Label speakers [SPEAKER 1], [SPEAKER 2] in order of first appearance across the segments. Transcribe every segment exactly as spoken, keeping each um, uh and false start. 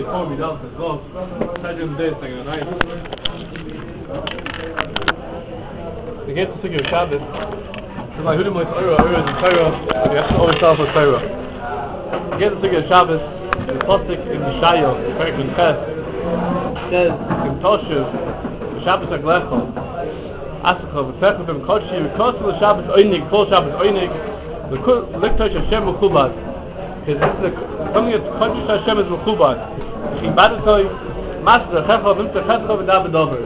[SPEAKER 1] before we delve as well. Try to do this thing at night. The get to figure Shabbos. So like, who do my Torah? Torah is Torah. You have to always start with Torah. The get to figure Shabbos. The Pasuk in the Shayo, the Perek in Ches, says in Toshuv, Shabbos Aglecho, Asachov, V'techov V'im Kodshi, V'kosu L'Shabbos Oinig, Kol Shabbos Oinig, L'Liktosh Hashem Mechubad. Because this is the, something that's Kodshi Hashem is Mechubad. Chibadetoi, Master Chechov, V'imtze Chechov, V'dav Dover.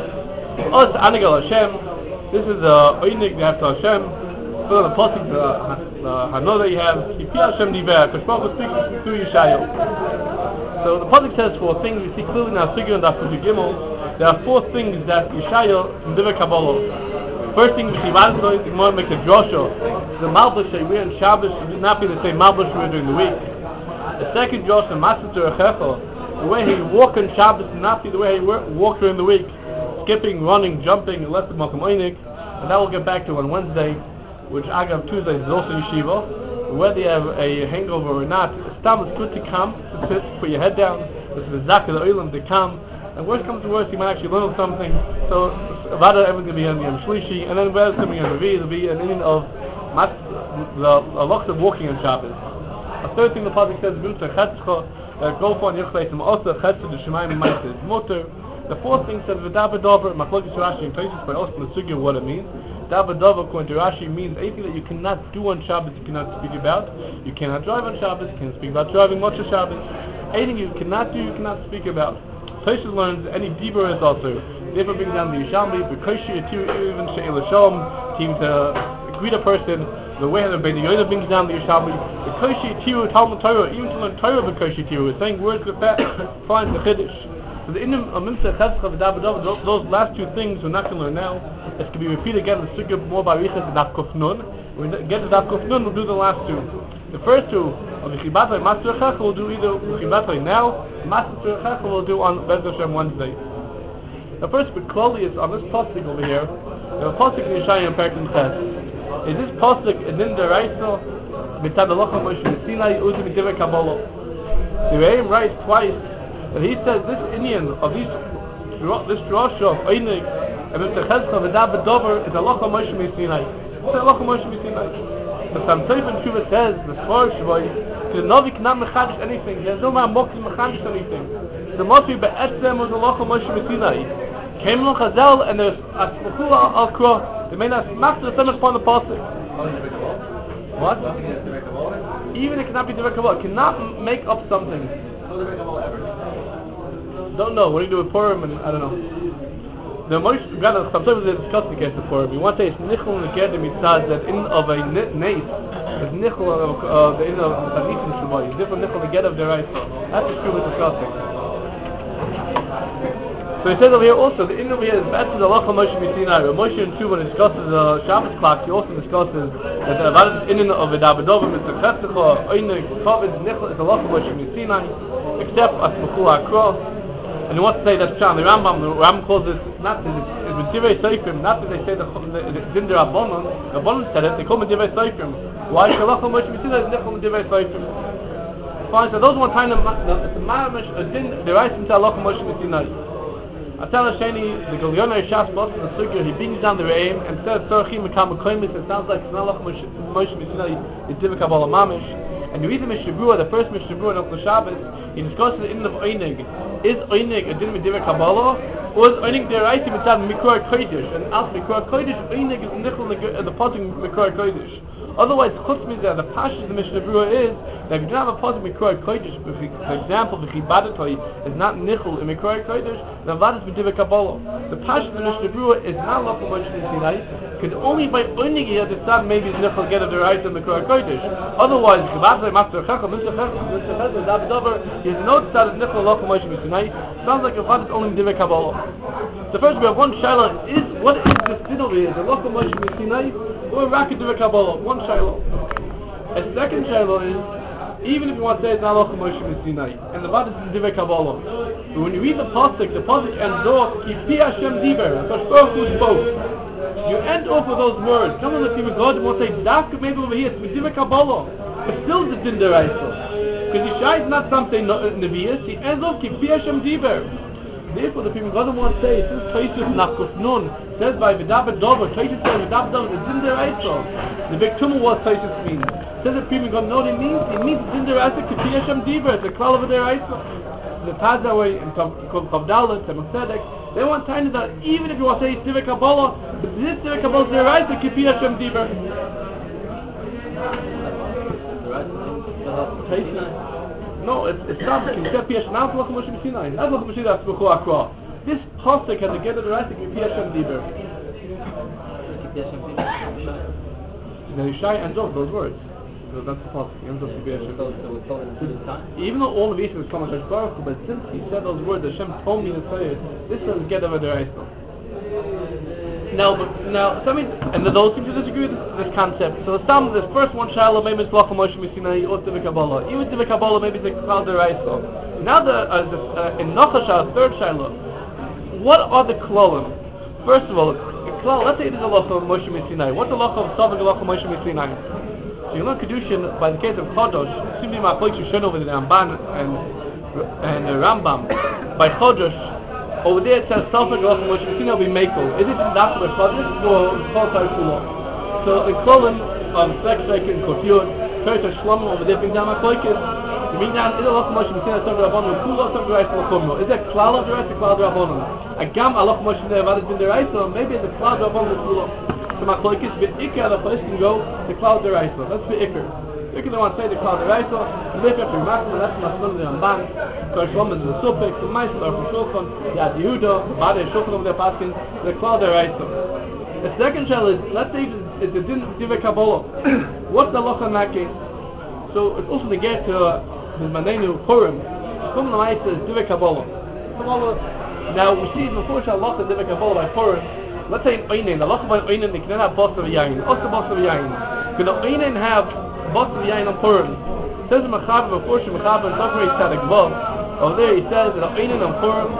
[SPEAKER 1] Os Anigal Hashem, this is the Oinig they have to Hashem, so the Pasuk, the Hanoah that you have, Kipi Hashem Diver, because Baruch speaks through Yeshayahu. So the Pasuk says four things, we see clearly now, Sigurd and Daf Gimel, there are four things that Yeshayahu from Divrei Kabbalah. First thing, the Gemara makes a drosha. The Malbush that we wear on Shabbos should not be the same Malbush we wear during the week. The second drosha, Matzah Terechecha, the way he walk on Shabbos should not be the way he walk during the week, skipping, running, jumping, and less than Malkam Oinik. And that we'll get back to on Wednesday, which Agav Tuesday is also Yeshiva. Whether you have a hangover or not, Stam is good to come, to sit, put your head down. This is the Zakah, the Oilam, to come. And worst comes to worst, you might actually learn something. So, Vada, everyone's going to be on Yom Shlishi, and then where's coming on Revi, there'll be an Indian of mat, the lots of walking on Shabbos. A third thing the Pasuk says, Vimtza Chetzcha, go for an Yichleisim, also Chetzcha, the Shemaim, and Maitis, Motor. The fourth thing says, V'daba Dover, Machlokes Rashi, and places by us in the Sugya what it means. Daba Dover, according to Rashi, means anything that you cannot do on Shabbos, you cannot speak about. You cannot drive on Shabbos, you can't speak about driving much on Shabbos. Anything you cannot do, you cannot speak about. Toshes learns any Dibur is also. They never bring down the Yishalmi, B'koshi Yatiru, even She'el Hashem, team to greet a person, the way that the Beit Yoda brings down the Yishalmi, B'koshi Yatiru, Talmud Torah, even to learn Torah B'koshi Yatiru, it's saying words with that, finds the Chiddush. So the Inim of Mimsa Chetzcha V'Daba Dover, those last two things we're not going to learn now. It can be repeated again in the Sugya more by Riches and Daf Kuf Nun. When we get to Daf Kuf Nun, we'll do the last two. The first two of the Chibatay Master Chechel we'll do either Chibatay now, Master Chechel we'll do on Bez Hashem Wednesday. The first Beklolius on this pasuk over here, the pasuk in Yeshaya and Perek says, is this pasuk in the Raisa Mitzad Alocha Moshe Sinai Uzi Midivrei Kabbalah. The Rebbeim writes twice that he says this Indian of these this drasha of Einig and Mitzad Chechel V'Daba Dover is Alocha Moshe Sinai. It's Alocha Moshe Sinai. But some Seif and Shuvah says, the Svar Shvoi, the Novi cannot mechadish anything. There's no man mock to mechadish anything. The must be Be'etzem was Alocha Moshe Sinai. Came Lo Chazel and there's Asmachua Al Kro. They may not smack the stomach upon the pasuk. What? Even it cannot be direct Kabbalah. It cannot make up something. Don't know. What do you do with Purim and I don't know. The most rather sometimes they discuss the case of Purim. You want to say it's nichol and the mitzad that in of a nace is nichol of uh, the in of hadith and shuvah. It's different nichol the get of the right. That's the true discussing. So he says over here also the in over here is better the Alocha Moshe Sinai. Moshe and Shuvah discusses the Shabbos clock. He also discusses that the Avad is in of the Davidover Mitzvah Chetzecha Oinig Kovid nichol is the Alocha Moshe Sinai except Asmachu Akro. And he wants to say that Shah, the Rambam, the Rambam calls it, not that it's Medivei Seifrim, not that they say the Dinder Abonon, the Abonon said it, they call Medivei Seifrim. Why? Shalach HaMoshe Mitzvah is Nechol Medivei Seifrim. Fine, so those one time, it's a Maramesh, a Din, the Reis into Allah HaMoshe Mitzvah. Atal Hasheni, the Gilyoner Shas Bos in the Sugya, he brings down the Reim and says, Tzorchim Mekam Mekoimis, it sounds like it's not Allah HaMoshe Mitzvah, it's Divrei Kabbalah Mamish. And you read the Mishnah, the first Mishnah on the Shabbos, he discusses the Din of Einig. Is Einig a Din Medivei Kabbalah, or is Einig the right to Mitzad Mikor Kodesh? And as Mikor Kodesh, Einig is Nichol the Pasuk Mikor Kodesh. Otherwise, Chutz means that the Pashas of the Mishnah is that if you don't have a Pasuk Mikor Kodesh, for example, the Chibadatoi is not Nichol in Mikor Kodesh, then what is Medivei Kabbalah? The Pashas of the Mishnah is not Lachol Moshe Sinai, because only by Einig here the Tzad maybe is Nichol get of the right of Mikor Kodesh. Otherwise, Chibadatoi, Master Chacham, Mister Chacham, Mister Chacham, David Dover, he has no Tzad is Nichol Lachol Moshe Sinai. Sounds like a Vad is only Medivei Kabbalah. So first we have one Shiloh, is what is this din over here? The Lachol Moshe Sinai or Rakat Medivei Kabbalah? One Shiloh. A second Shiloh is, even if you want to say it's not Lachol Moshe Sinai, and the Vad is Medivei Kabbalah, but when you read the pasuk, the pasuk ends off, Kipi Hashem Diber, Hakadosh Baruch Hu spoke. You end off with those words. Someone let's even God and will say, Dafka maybe over here, it's Medivei Kabbalah, but still it's a din deraisa. Because Yishai is not something Nevi'us, he ends up Kipi Hashem Diber. Therefore, the people God wants to say, since Toysus Nakuf Nun says by Vidaber Dover, Toysus says Vidaber Dover, the Zinder Eisel. The big tumor was Toysus means. Says the people God know what it means. It means Zinder Eisel Kipi Hashem Diber. It's a klal of their Eisel. The Tazaway in Kavdalit and Tzedek, they want to tell that even if you want to say Divek Kabbalah, this Divek Kabbalah is their Eisel Kipi Hashem Diber. No, it's it's not. It's not P S. Now it's Lachim Moshe Sinai. That's Lachim Moshe. That's Bechol Akra. This pasuk has to get it right to be P S M Diber. The Yishai ends up those words. So that's the pasuk. He ends up to P S M. Even though all of these is coming to Baruch, but since he said those words, Hashem told me to say it. This says get over the right. Now, but now, so I mean, and the those seem to disagree with this, this concept. So some, this first one, Shiloh, maybe it's Lachim Moshe Sinai, or Divek Kabbalah. Even Divek Kabbalah, maybe it's a Klal D'Oraisa. Now the, uh, the uh, in Nachashah, third Shiloh, what are the Klolim? First of all, Klal, let's say it is a Lachim Moshe Sinai. What's the Lachim of Savig Lachim Moshe Sinai? So you learn Kedushin by the case of Chodosh, seems to be my place to show over the Ramban and and the Rambam by Chodosh. Over there it says Safek Lachim Moshe Sinai will be Mekel. Is it not for Chodosh or Chodosh Kula? So the Klolim of Sek Sek and Kofiyot, Toyota Shlomo over there being down my Kloikis. You mean now, is it Lachim Moshe Sinai Safek Rabbanon Kula Safek Reis Lachimno? Is it Klal of the Reis or Klal of the Rabbanon? Agam Lachim Moshe Sinai Vad is in the Reis, or maybe it's a Klal of the Rabbanon Kula. So my Kloikis, but Iker, the place can go to Klal of the Reis. That's the Iker. You can want to say the Klal of the Reis, and live after Makman, that's my son of the Ramban. First one is the Supik, the Meisel, or Shulchan, the Ad Yehuda, the Bade Shulchan over the Paskin, the Klal of the Reis. The second shell is, let's say it's the Din Divek Kabbalah. What's the Locha in that case? So it's also to get to uh, the Manenu Purim. Come to my says Divek Kabbalah. Now we see before Shal Locha Divek Kabbalah by Purim. Let's say in Oinen, the Locha by Oinen, they can have Boss of Yain. Also Boss of Yain. Can the Oinen have Boss of Yain on Purim? It says in Mechaber, before Shal Mechaber, and Safrei Tzadik Vav. Over there he says that Oinen on Purim.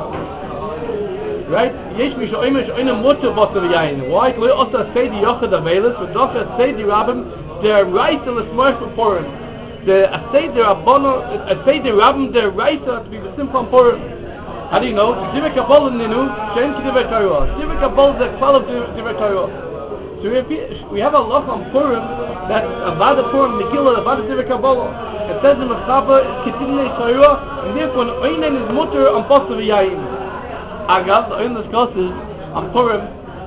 [SPEAKER 1] Right? Yesh mi shoyim shoyim mutter Boss of Yain. Why? Lo also say the Yochad Avelis, but Docha say the Rabbim, they're right in the Smurf for Purim. The say the Rabbono, say the Rabbim, they're right to be the simple on Purim. How do you know? Divek Kabbalah Ninu, Shem Ki Divek Torah. Divek Kabbalah is the Klal of Divek Torah. So we have, we have a loch on Purim that's about the Purim Megillah, about the Divek Kabbalah. It says in Mechaber, Kitinei Torah, and therefore an Oinen is mutter on Boss of Yain. Agav, the Oinen discusses on Purim.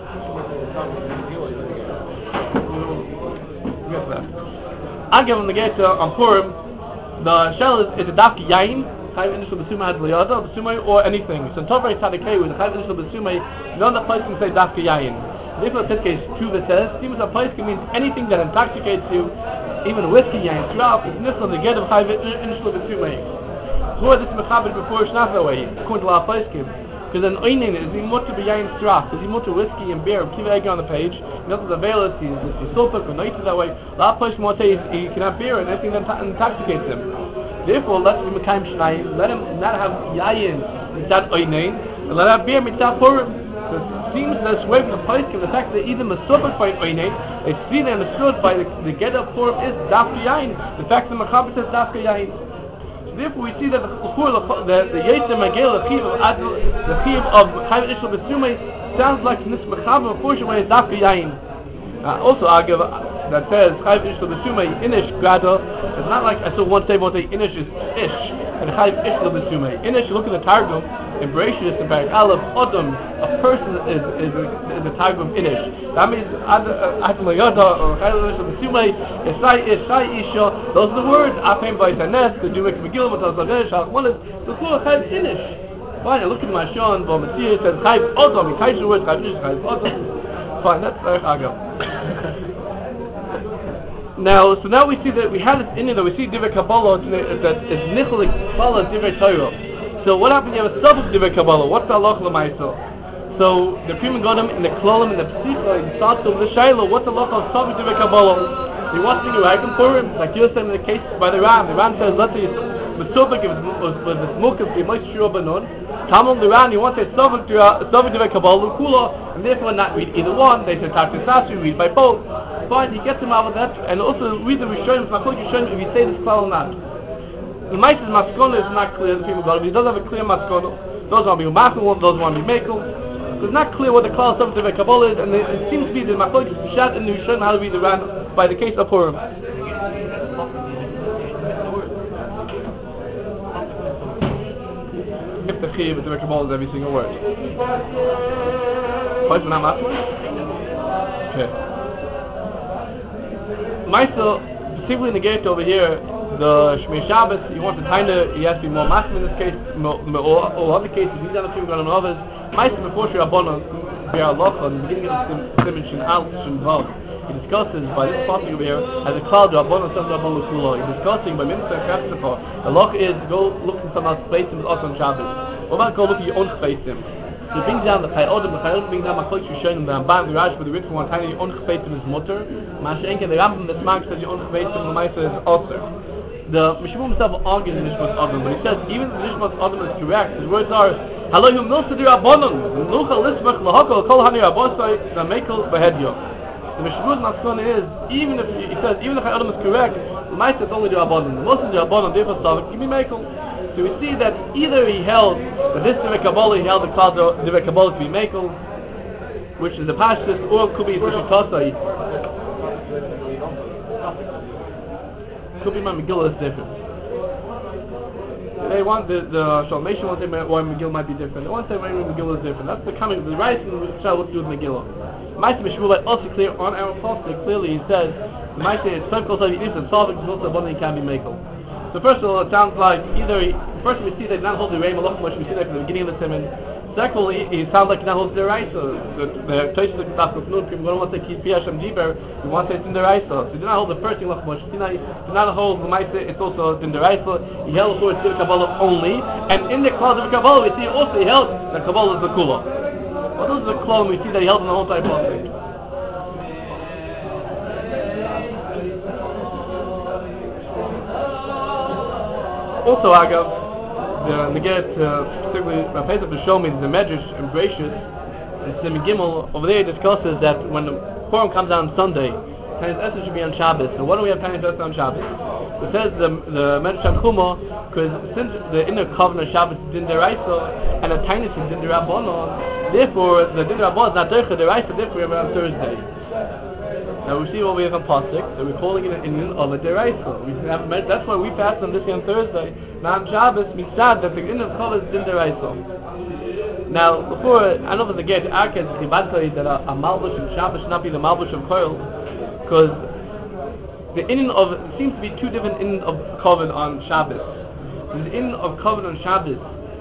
[SPEAKER 1] Agav, when they get to on Purim, the shell is, is a Dafki Yain. Chayv initial Besuma had Liyada, Besuma, or anything. So in Tovei Tzadikei, with Chayv initial Besuma, none of the place can say Dafka Yain. Therefore, in this case, Tshuva says, seems a place can mean anything that intoxicates you, even whiskey Yain, throughout, is Nishla, the get of Chayv initial Besuma. Who are this Mechaber before it's not that way, according to our place can. Because an Oinen is he mutter be Yain straf, is he mutter whiskey and beer, Kiva Egg on the page, nothing available, he's a sulfur, or night that way. La place more say he can have beer and anything that intoxicates him. Therefore, let's be Mekayim Shnayim, let him not have Yayin mitzad Oinen, and let him have beer mitzad Purim. So it seems that away from the place, and the fact that either Mesubak by Oinen, it's seen and understood by the, the get of Purim is Dafka Yayin. The fact that Mechaber says Dafka Yayin. So therefore, we see that the the the Yetzer Magel, the Chiv of Adl, the Chiv of Chayv Ishel B'Sumei sounds like this Mechaber portion where it's Dafka Yayin. Uh, also, I give that says Chayv Ishel B'Sumei Inish Grado. It's not like I saw one say one say Inish is Ish and Chayv Ishel B'Sumei. Inish, look at the Targum in Bereshit in Barak Aleph Adam, a person is is a, is a Targum Inish. That means Adam Layada or Chayv Ishel B'Sumei Isai Isai Isha. Those are the words. Apem by Tanes to do make Megillah with Azagash. One is the full Chayv Inish. Fine. I look at my Shon. But Messiah says Chayv Adam. He ties the word Chayv Inish Chayv Adam. Fine. That's Barak Agam. Now, so now we see that we have this in there, we see Divek Kabbalah that is Nichel Kabbalah Divek Torah. So what happens if you have a sub of Divek Kabbalah? What's the halach l'maisa? So the Prima Godim in the Klolim and the Psicha, in starts of the Shaila, what's the halach of sub of Divek Kabbalah? He wants to do right for him, like you're saying in the case by the Ram. The Ram says, let's say Mitzubik was the smoke of the Moish Shua Banon. Tamil the Ram, he wants a sub of Divek Kabbalah Kula, and therefore not read either one. They say Tartus Sasri, read by both. Fine, he gets him out of that, and also read the Rishonim, Machlok Rishonim, if you say this klal or not. The Maitis Maskona is not clear. The people go, if he doesn't have a clear Maskona, those want to be Machul, those want to be Mekel. It's not clear what the Klal subject of Kabbalah is, and it, it seems to be that Machlokes Pshat and Rishon how to read the Ran by the case of Purim. If the Chiv of the Kabbalah is every single word. Why is it not Machul? Okay. Myself, specifically in the gate over here, the Shmei Shabbos, you want to kind of, he has to be more Machul in this case, more, or, or other cases, these other people going on others. Myself, before Shri Rabbanon, Shri Allah, in the beginning of the Simon Shin Al, Shin Vav, he discusses by this passage over here, as a cloud, Rabbanon, Sam Rabbanon Kulo, he's discussing by Minister and Kraftifa, the law is go look in someone else's place with us on Shabbos. What about go look at your own space in? So it brings down the Chayodim, the Chayodim brings down Machlokes Rishonim, the Rambam, the Rash, for the written one, tiny your own space in his mutter. Mashenke, the Rambam, the Smag says your own space in the Maisa is also. The Mishmum himself argues in Nishmas Adam, but he says even if Nishmas Adam is correct, his words are Halohim Milsa Di Rabbanon, Nucha Lismach Lahakol Kol Hani Rabbosai Zamekel Behedyo. The Mishmum Maskon is even if he says even if Adam is correct, the Maisa is only Di Rabbanon. The Milsa Di Rabbanon, therefore Savik, give me Mekel. So we see that either he held that this Divek Kabbalah, he held the Klal Divek Kabbalah to be Mekel, which is the Pashtus, or it could be Rishitosai. Could be my Megillah is different. They want the the Shalmation wants to say why Megillah might be different. They want to say why Megillah is different. That's the coming the right and the shall what to do with Megillah. Ma'aseh Mishmullah also clear on our apostle clearly he says Ma'aseh it's some close like this and solving is also one can be Mekel. So first of all it sounds like either he, first we see that not hold the Reim Malach much we see that from the beginning of the sermon. Secondly, it sounds like he not holds the right, so the Tosh the Taf of Nun, people don't want to keep Piyasham Diber, we want to say it's in the right, so he did not hold the first thing Lach Moshe, he did not hold the Maisa, it's also in the right, so he held for the Kabbalah only, and in the clause of Kabbalah we see also he held that Kabbalah is the Kula. What is the clause we see that he held in the whole type of thing? Also, Agav, the Neget, uh, particularly Rav Pesach B'Shomim, the Medrash and Gracious, and Sim Gimel, over there discusses that when the Purim comes out on Sunday, Tainis Esther should be on Shabbos. And why do we have Tainis Esther on Shabbos? It says the the Medrash on Chuma, because since the inner covenant of Shabbos is Din Deraisa, and the Tainis is Din Derabbanon, therefore the Din Derabbanon is not Derech Deraisa, therefore we have it on Thursday. Now we see what we have on Pasuk, that we're calling it an Indian of a Deraisa. We have, that's why we fast on this day on Thursday. Now on Shabbos, Mitzad, that the Indian of Kol is Din Deraisa. Now, before, I don't know if it's a get to Arkad, the Bad that a, a Malbush of Shabbos should not be the Malbush of Kol, because the Indian of, it seems to be two different Indian of Koven on Shabbos. The Indian of Koven on Shabbos,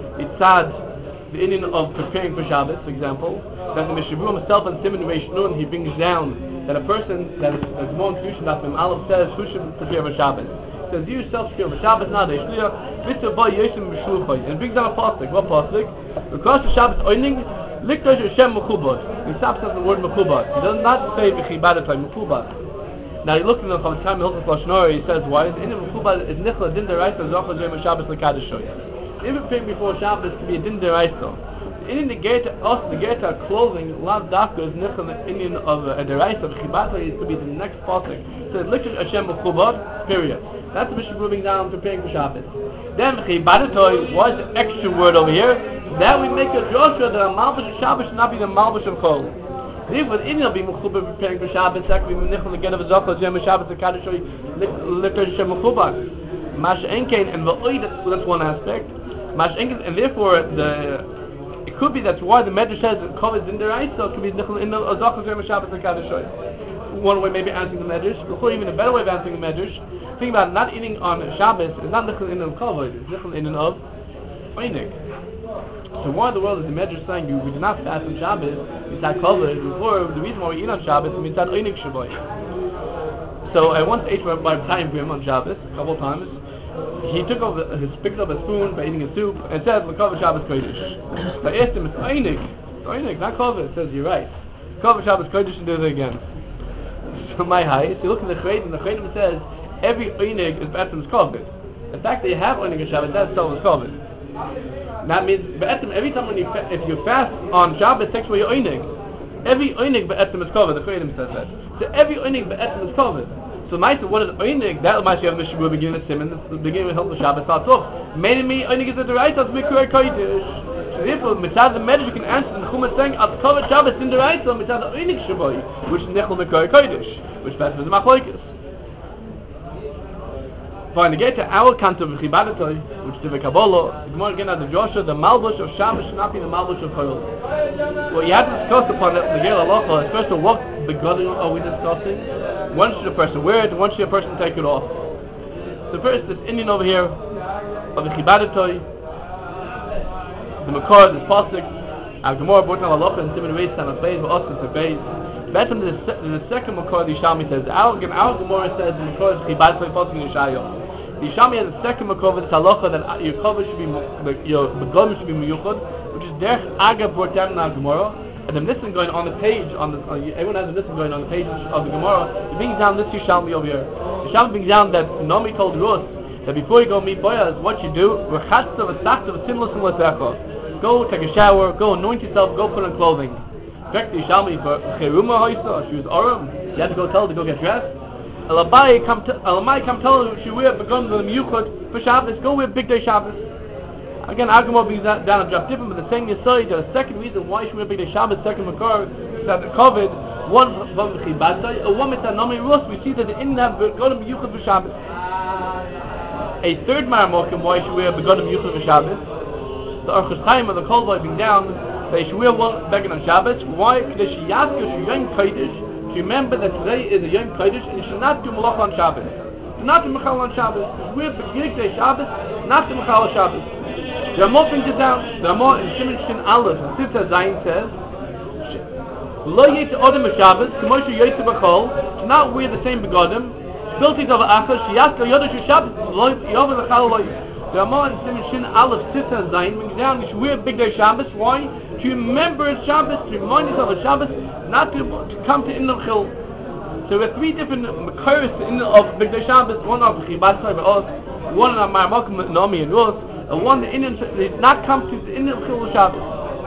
[SPEAKER 1] Mitzad, the Indian of preparing for Shabbos, for example, that the Mishavur himself and Simon Reish Nun, he brings down that a person that is a more introduction that from Aleph says who should prepare for Shabbos. It says you yourself prepare for Shabbos nowadays. Mitzvah boy Yeshim B'Shulchay. And it brings down a pasuk. What pasuk? Because the Shabbos oining, Liktosh Hashem Mechubad. He stops at the word Mechubad. He does not say Mechibadatay Mechubad. Now you look in the Chavetz Hilchos Lashon, he says why? The Indian Mechubad is Nichla Din Deraisa Zochah Zeh Shabbos Lekadishoy. Even preparing before Shabbos to be a Din Deraisa. In the gate, also the gate of clothing, Lav Dafka is nichel the Indian of a deraisa of Chibata is to be the next pasuk. So Liktosh Hashem Mechubad, period. That's the Mishnah moving down, preparing for Shabbos. Then Chibadatoi was the extra word over here. Now we make a Joshua that a Malbush of Shabbos should not be the Malbush of Kol. Therefore, the Indian will be Mechubad preparing for Shabbos. That could be nichel again of a Zochah Zeh Shabbos the Kadishoy Liktosh Hashem Mechubad. Mash Enkein and V'oi, that's one aspect. Mash Enkein, and therefore the it could be that's why the Medrash says that Kol is in the right, so it could be nichel in the Zochah Zeh Shabbos the Kadishoy. One way maybe answering the Medrash, before even a better way of answering the Medrash. Think about not eating on Shabbos is not nichel in of kavod, it's nichel in of oinik. So why in the world is the Medrash saying you we do not fast on Shabbos? It's not kavod. Before the reason why we eat on Shabbos means that oinik shaboy. So I once ate my time for him on Shabbos a couple of times. He took over, he picked up a spoon by eating a soup and said, "L'kavod Shabbos kodesh." So I asked him, "It's oinik, it's oinik, not kavod." He says, "You're right. Kavod Shabbos kodesh and do it again." So my high. So you look at the Chaydim, and the Chaydim says. Every oinig is be'etzem is kovid. The fact that you have oinig on Shabbos, that's so is kovid. That means be'etzem, every time when you fa- if you fast on Shabbos, takes away your oinig. Every oinig be'etzem is kovid. The Chaydim says that. So every oinig be'etzem is kovid. So Maisa, what is Oinig? That Maisa you have Mishabur beginning of Simmons, the beginning of the Shabbat starts off. Made me Oinig is at the right of Mikra Kodesh. So therefore, Mitzad the Medrash we can answer the Chum is saying at Kavod Shabbos in the right of Mitzad the Oinig Shaboy, which is Nechel Mikra Kodesh, which passes the Machloikis. Fine, to get to our count of Chibadatai, which is the Kabbalah, the Gemara again has the Joshua, the Malbush of Shabbos should not be the Malbush of Chayil. Well, you have to discuss upon it, the Gel Halacha, is first of what begotten are we discussing? When should a person wear it, and when should a person take it off? So first, this Indian over here, of the Chibadatai, the Makar, this Pasuk, our Gemara brought down Halacha, and Simon Reis, and a Beis, but also the Beis. Better than the second Makar, the Yishami says, our, our Gemara says, the Makar is Chibadatai, Pasuk in Yeshayahu. The Yishami has a second makor with halacha that your cover should be, your begodim should be miyuchad, which is derech aga brought down in the Gemara, and the listen going on the page, on the, uh, everyone has a listen going on the page of the Gemara, it brings down this Yishami over here. The Yishami brings down that Nomi told Rus, that before you go meet Boaz, what you do, rechatza v'sachta v'simlas v'lesecha. Go take a shower, go anoint yourself, go put on clothing. In fact, the Yishami, for cheruma hoisa, she was aram, you had to go tell her to go get dressed. Alabai come to Alamai come tell her she wear begun the miyuchot for Shabbos. Go wear big day Shabbos. Again, Agamo brings that down a drop different, but the same Yisai. The second reason why she wear big day Shabbos, second makar, is that the COVID one from the Chibadatai, a one mitzvah nami rus. We see that they didn't have begun miyuchot for Shabbos. A third maramokim why she wear begun miyuchot for Shabbos. The Orchos Chaim of the Kol Boy bring down that she wear one begun on Shabbos. Why? Because she yaskir she young kodesh. Remember that today is a Yom Kodesh and you should not do Malach on Shabbos. Not do Mechal on Shabbos. We're B'gig Day Shabbos, not do Mechal on Shabbos. There are more things to down. There are more in Shimon Shin Aleph. And Sifta Zayin says, Lo Yetze Odom Shabbos, K'moshe Yetze B'chol, should not wear the same begodim. Bilti Dov Achas, Shiyaska Yodesh Shabbos, Lo Yov L'chal Lo. There are more in Shimon Shin Aleph, Sifta Zayin, brings down, you should wear Big Day Shabbos. Why? To remember it's Shabbos, to remind yourself of Shabbos, not to, to come to Indel Chil. So we have three different Makaris of Big Day Shabbos, one of Chibadatai B'os, one of Maramakim Nomi and Rus, and one the Indian did not come to the Indel Chil of Shabbos.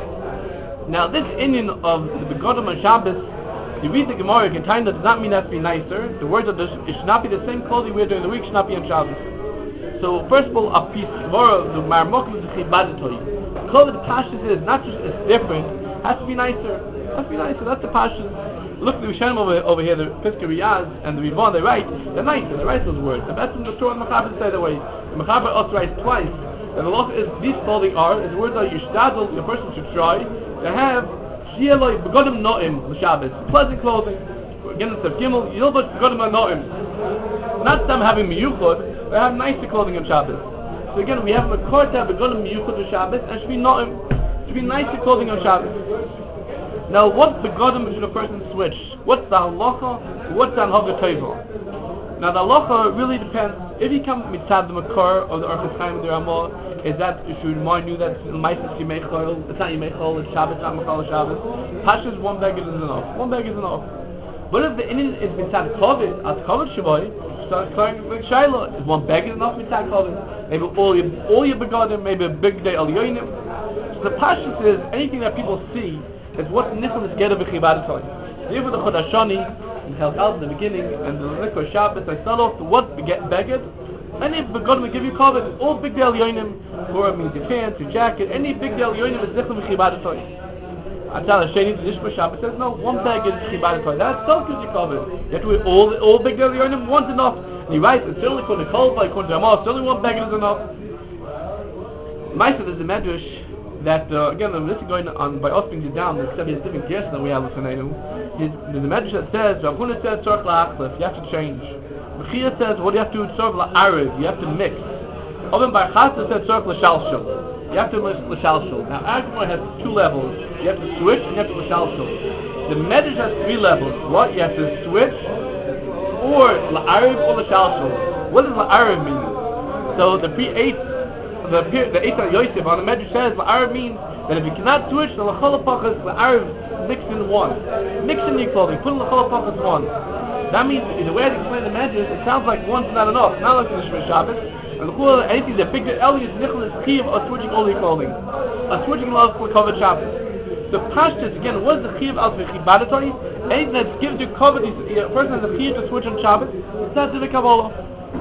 [SPEAKER 1] Now this Indian of the Begodim on Shabbos, you read the Gemara, Getaina does not mean that to be nicer. The words of this, it should not be the same clothing we wear during the week, should not be on Shabbos. So first of all, a piece of Gemara, the Maramakim is the Chibadatai. The clothing the Pashas is not just it's different, has to be nicer. Has to be nicer. That's the Pashas. Look, the Rishonim over, over here, the Piskei Riyaz and the Rivon, they write, they're nicer, they write those words. The best in the Torah and the Mechaber say that way. The Mechaber also writes twice. And the law is, these clothing are, is words that Yishtadl, the person should try, to have, Shieloi, Begodim No'im, the Shabbos. Pleasant clothing. Again, it's a Gimel, Yilbot Begodim No'im. Not them having Miyuchot, they have nicer clothing on Shabbos. So again, we have a Makor to have Begodim Miyuchot on Shabbos, and it should be No'im. It should be nicer clothing on Shabbos. Now, what's the Begodim should a person switch? What's the halacha? What's the halacha teva? Now, the halacha really depends. If you come mitzad the makar or the Orchos Chaim of the Ramah, is that it should remind you that Maisis Yimei it's not Yimei Chol, it's Shabbos, not Mechal Shabbos. Pashas, one bag is enough. One bag is enough. But if the Indian is mitzad kovid, as kovid shavoy, start starting with Shaila. Is one bag is enough mitzad kovid? Maybe all your all your Begodim, maybe a big day al yoinim. So the Pashas is anything that people see. It's what's nichel is get of Chibadatai. Therefore the Chodashani, in Chelk Aleph in the beginning, and the Likor Shabbos, I start off to what get beged. Any begodim will give you covet. All big del yoinim, or means your pants, your jacket, any big del yoinim is nichel Chibadatai. Until Hasheni, the Nishma Shabbos says, no, one beged is Chibadatai. That itself gives you covet. You have to wear all, all big del yoinim, one's enough. And he writes, it's certainly according to Kolpa, according to Ramah, certainly one beged is enough. Maisa, there's a medrash, that uh, again, this is going on by us bringing it down. There's seven different gears that we have with Hanenu. There's a medrash that says, Rav Huna says, "Tzorch la'achlef," you have to change. Bechia says, what do you have to do? Tzorch la'arev, you have to mix. Oben Bar Chasa says, "Tzorch l'shalshel," you have to l'shalshel. Now, Agmar has two levels. You have to switch and you have to l'shalshel. The medrash has three levels. What? You have to switch, or la'arev or l'shalshel. What does la'arev mean? So the pre-eight. The the Eitzah Yosef on the Medrash says the Arab means that if you cannot switch, the Lacholapachas, the Arab mix in one. Mix in your clothing, put in the Lacholapachas one. That means, the way I explain the Medrash, it sounds like one's not enough. Not like the Shemir Shabbos. And the Chula, anything that big Eli is Nicholas Chiv of switching all your clothing. Of switching love for covered Shabbos. The pashtus, again, what is the chiv al v'chibadatori? Anything that's given to cover these, a person has a chiv to switch on Shabbos, it's not to the Kabbalah.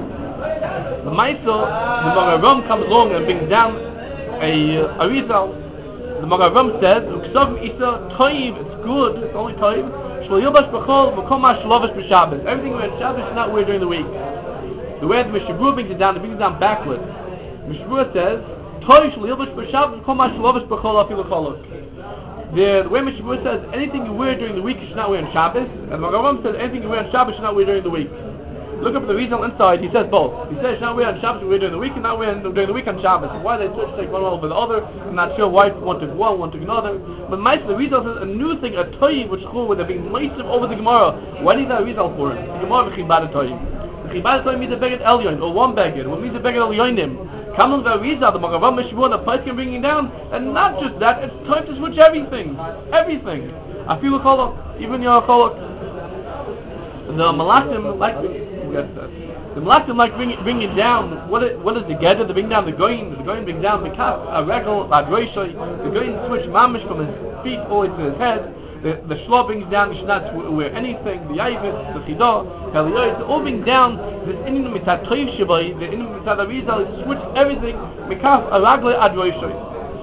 [SPEAKER 1] The Maisel, the Magaram comes along and brings down a uh, Arizal. The Magaram says, "Uksav isa toiv, it's good, it's only toiv. Shlo yilbash b'chol v'kol ma shlovish b'Shabbos. Everything we wear Shabbos is not wear during the week." The way the Mishabur brings it down, it brings it down backwards. Mishabur says, "Toiv shlo yilbash b'Shabbos v'kol ma shlovish b'chol afilu cholok." The, the way Mishabur says, anything you wear during the week you should not wear on Shabbos, and the Magaram says, anything you wear on Shabbos you should not wear during the week. Look up the Rizal inside, he says both. He says not wear on Shabbos, wear during the week, and not wear during the week on Shabbos. Why they switch take one over the other, I'm not sure why one took one, one took another. But Meister, the Rizal says a new thing, a toy which school where they're being massive over the Gemara. Why do you need that Rizal for it? The Gemara v'chibad toy. V'chibad toy means a beged elyon, or one beged. What means a beged elyonim? Come on the Rizal, the Magavam Mishabur, the place can bring it down. And not just that, it's time to switch everything. Everything. I feel a cholok, even your cholok. The Malachim like yes, the Malachim like bring it, bring it down. What is, what is the gather? They bring down the goyim. The goyim bring down the kaf, a regal, a droishoy. The goyim switch mamish from his feet all to his head. The the shlo brings down. You should not wear anything. The yaivit, the chidah, heliyoy. They all bring down this inyan mitzad toiv shabay. The inyan mitzad arizal is switch everything. Mikaf a regal a droishoy.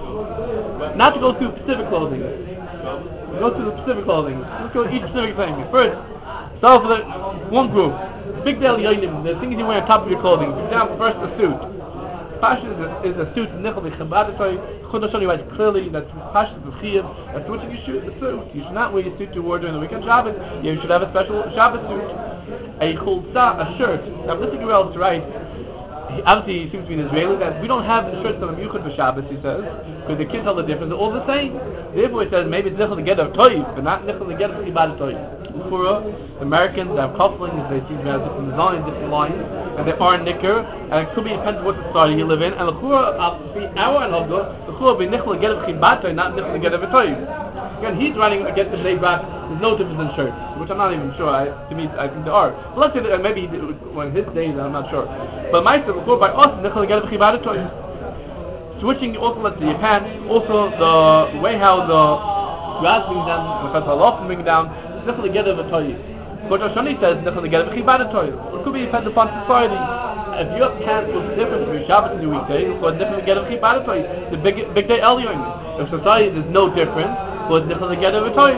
[SPEAKER 1] Not to go through specific clothing. We go through the specific clothing. Let's go each specific thing first. Start for the one group. Big Del Yonim, the things you wear on top of your clothing. Down first the suit. Pasha is a, is a suit, Nichel V'Chabadatoy. Chodashoni writes clearly that Pasha is a Chiyav. That's switching your suit, the suit. You should not wear your suit you wore during the weekend Shabbos. You should have a special Shabbos suit. A chulsa, a shirt. Now listen to who else writes. He, obviously he seems to be an Israeli, that we don't have the shirts that are Yuchad for Shabbos, he says, because they can't tell the difference, they're all the same. Therefore he says maybe it's Nichel V'Geder Toiv, but not Nichel V'Geder V'Chibadatoy. The Americans have couplings, they seem to have different designs, different lines, and they are knicker, and it could be depends on what society you live in, and the Chura, our and Hogdo, the Chura will be Nichel V'Geder V'Chibadatoy, not Nichel V'Geder V'Toiv. Again, he's writing against the Leibrat, there's no difference in shirts, which I'm not even sure, I, to me, I think there are. But let's say that maybe when his days, I'm not sure. But my the Chura by us, Nichel V'Geder V'Chibadatoy. Switching also, let's see, your pants, also the way how the grass brings down, the Chazal bring down, Nichel V'Geder V'Toy. But Roshani says Nichel V'Geder V'Chibadatoy. It could be dependent upon society. If your pants look different from your Shabbos and your weekday, it's called Nichel V'Geder V'Chibadatoy. The big big day Elyon. If society there's no difference, it's called Nichel V'Geder V'Toy.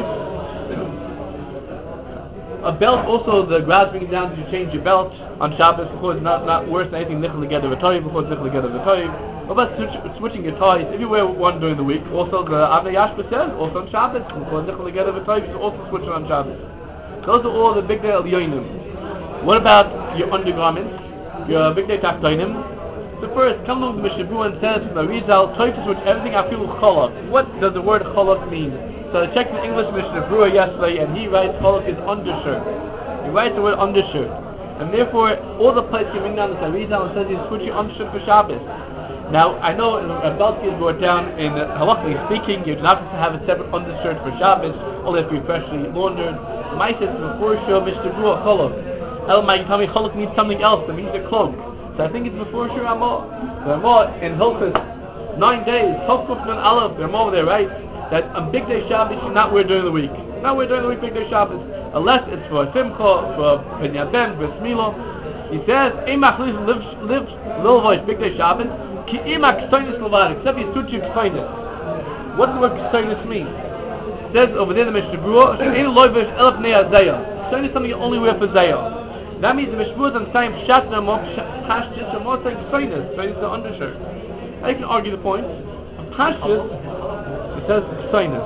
[SPEAKER 1] A belt also, the grass brings down to change your belt on Shabbos, because it's not not worse than anything Nichel V'Geder V'Toy, because Nichel V'Geder V'Toy. What about switch, switching your ties? If you wear one during the week, also the Avnei Yashba says, also on Shabbos, because Nichel V'Geder V'Toy, you can also switch it on Shabbos. Those are all the big day Elyonim. What about your undergarments? Your big day Tachtonim? So first, come along to Mishabur and says from the Rizal, Toy to switch everything I feel cholok. What does the word cholok mean? So I checked the English Mishnah Brewer yesterday, and he writes cholok is undershirt. He writes the word undershirt. And therefore, all the places you bring down the Rizal and says he's switching undershirt for Shabbos. Now, I know a Belki is brought down in uh, halachically speaking, you're not supposed to have a separate undershirt for Shabbos, only if you're freshly laundered. My says before sure Mister Brewer cholok. El Mike tell me cholok means something else, it means a cloak. So I think it's before sure Ramah. The Ramah in Hilchus, nine days, Hilchus and Aleph, the Ramah over there writes that on big day Shabbos you should not wear during the week. Not wear during the week, big day Shabbos. Unless it's for Simcha, for Penyat Ben, for Smilo. He says, Eimach live, live, little voice, big day Shabbos. Ki ima k'stoinis levad, except you suit you k'stoinis. What does the word k'stoinis mean? It says over there in the Mishnah Berurah, she'ein loivish elef nei azayah. K'stoinis is something you only wear for zayah. That means the Mishnah Berurah is saying pshat namo, pashtis, or more saying k'stoinis. K'stoinis is the undershirt. Now you can argue the point. Pashtis, it says k'stoinis.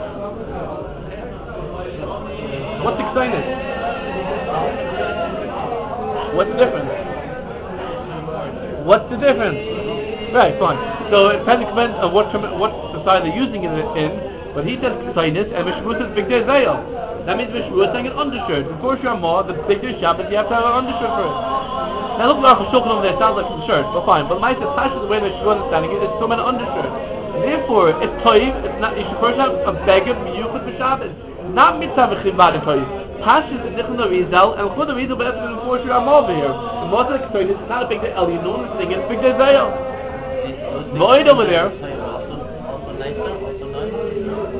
[SPEAKER 1] What's the k'stoinis? What's the difference? What's the difference? Right, fine. So it depends on what what society they're using it in, but he says k'stoinis, and Mishmur says big day zayel. That means Mishmur is saying an undershirt. Before Shamar, the big day Shabbos, you have to have an undershirt for it. Now look like a shulchan over there, sounds like a shirt, but fine. But my says Pasha, the way Mishmur is understanding it, it's still an undershirt. Therefore, it's toiv, it's not, you should first have a beggar miyuchad for Shabbos. Not mitzvah v'chibad toiv. Pasha is Nichel Rizal, and Chud Rizal better than before Shamar over here. The most of the k'stoinis is not a big day elyon, it's a big day zayel. Void over there.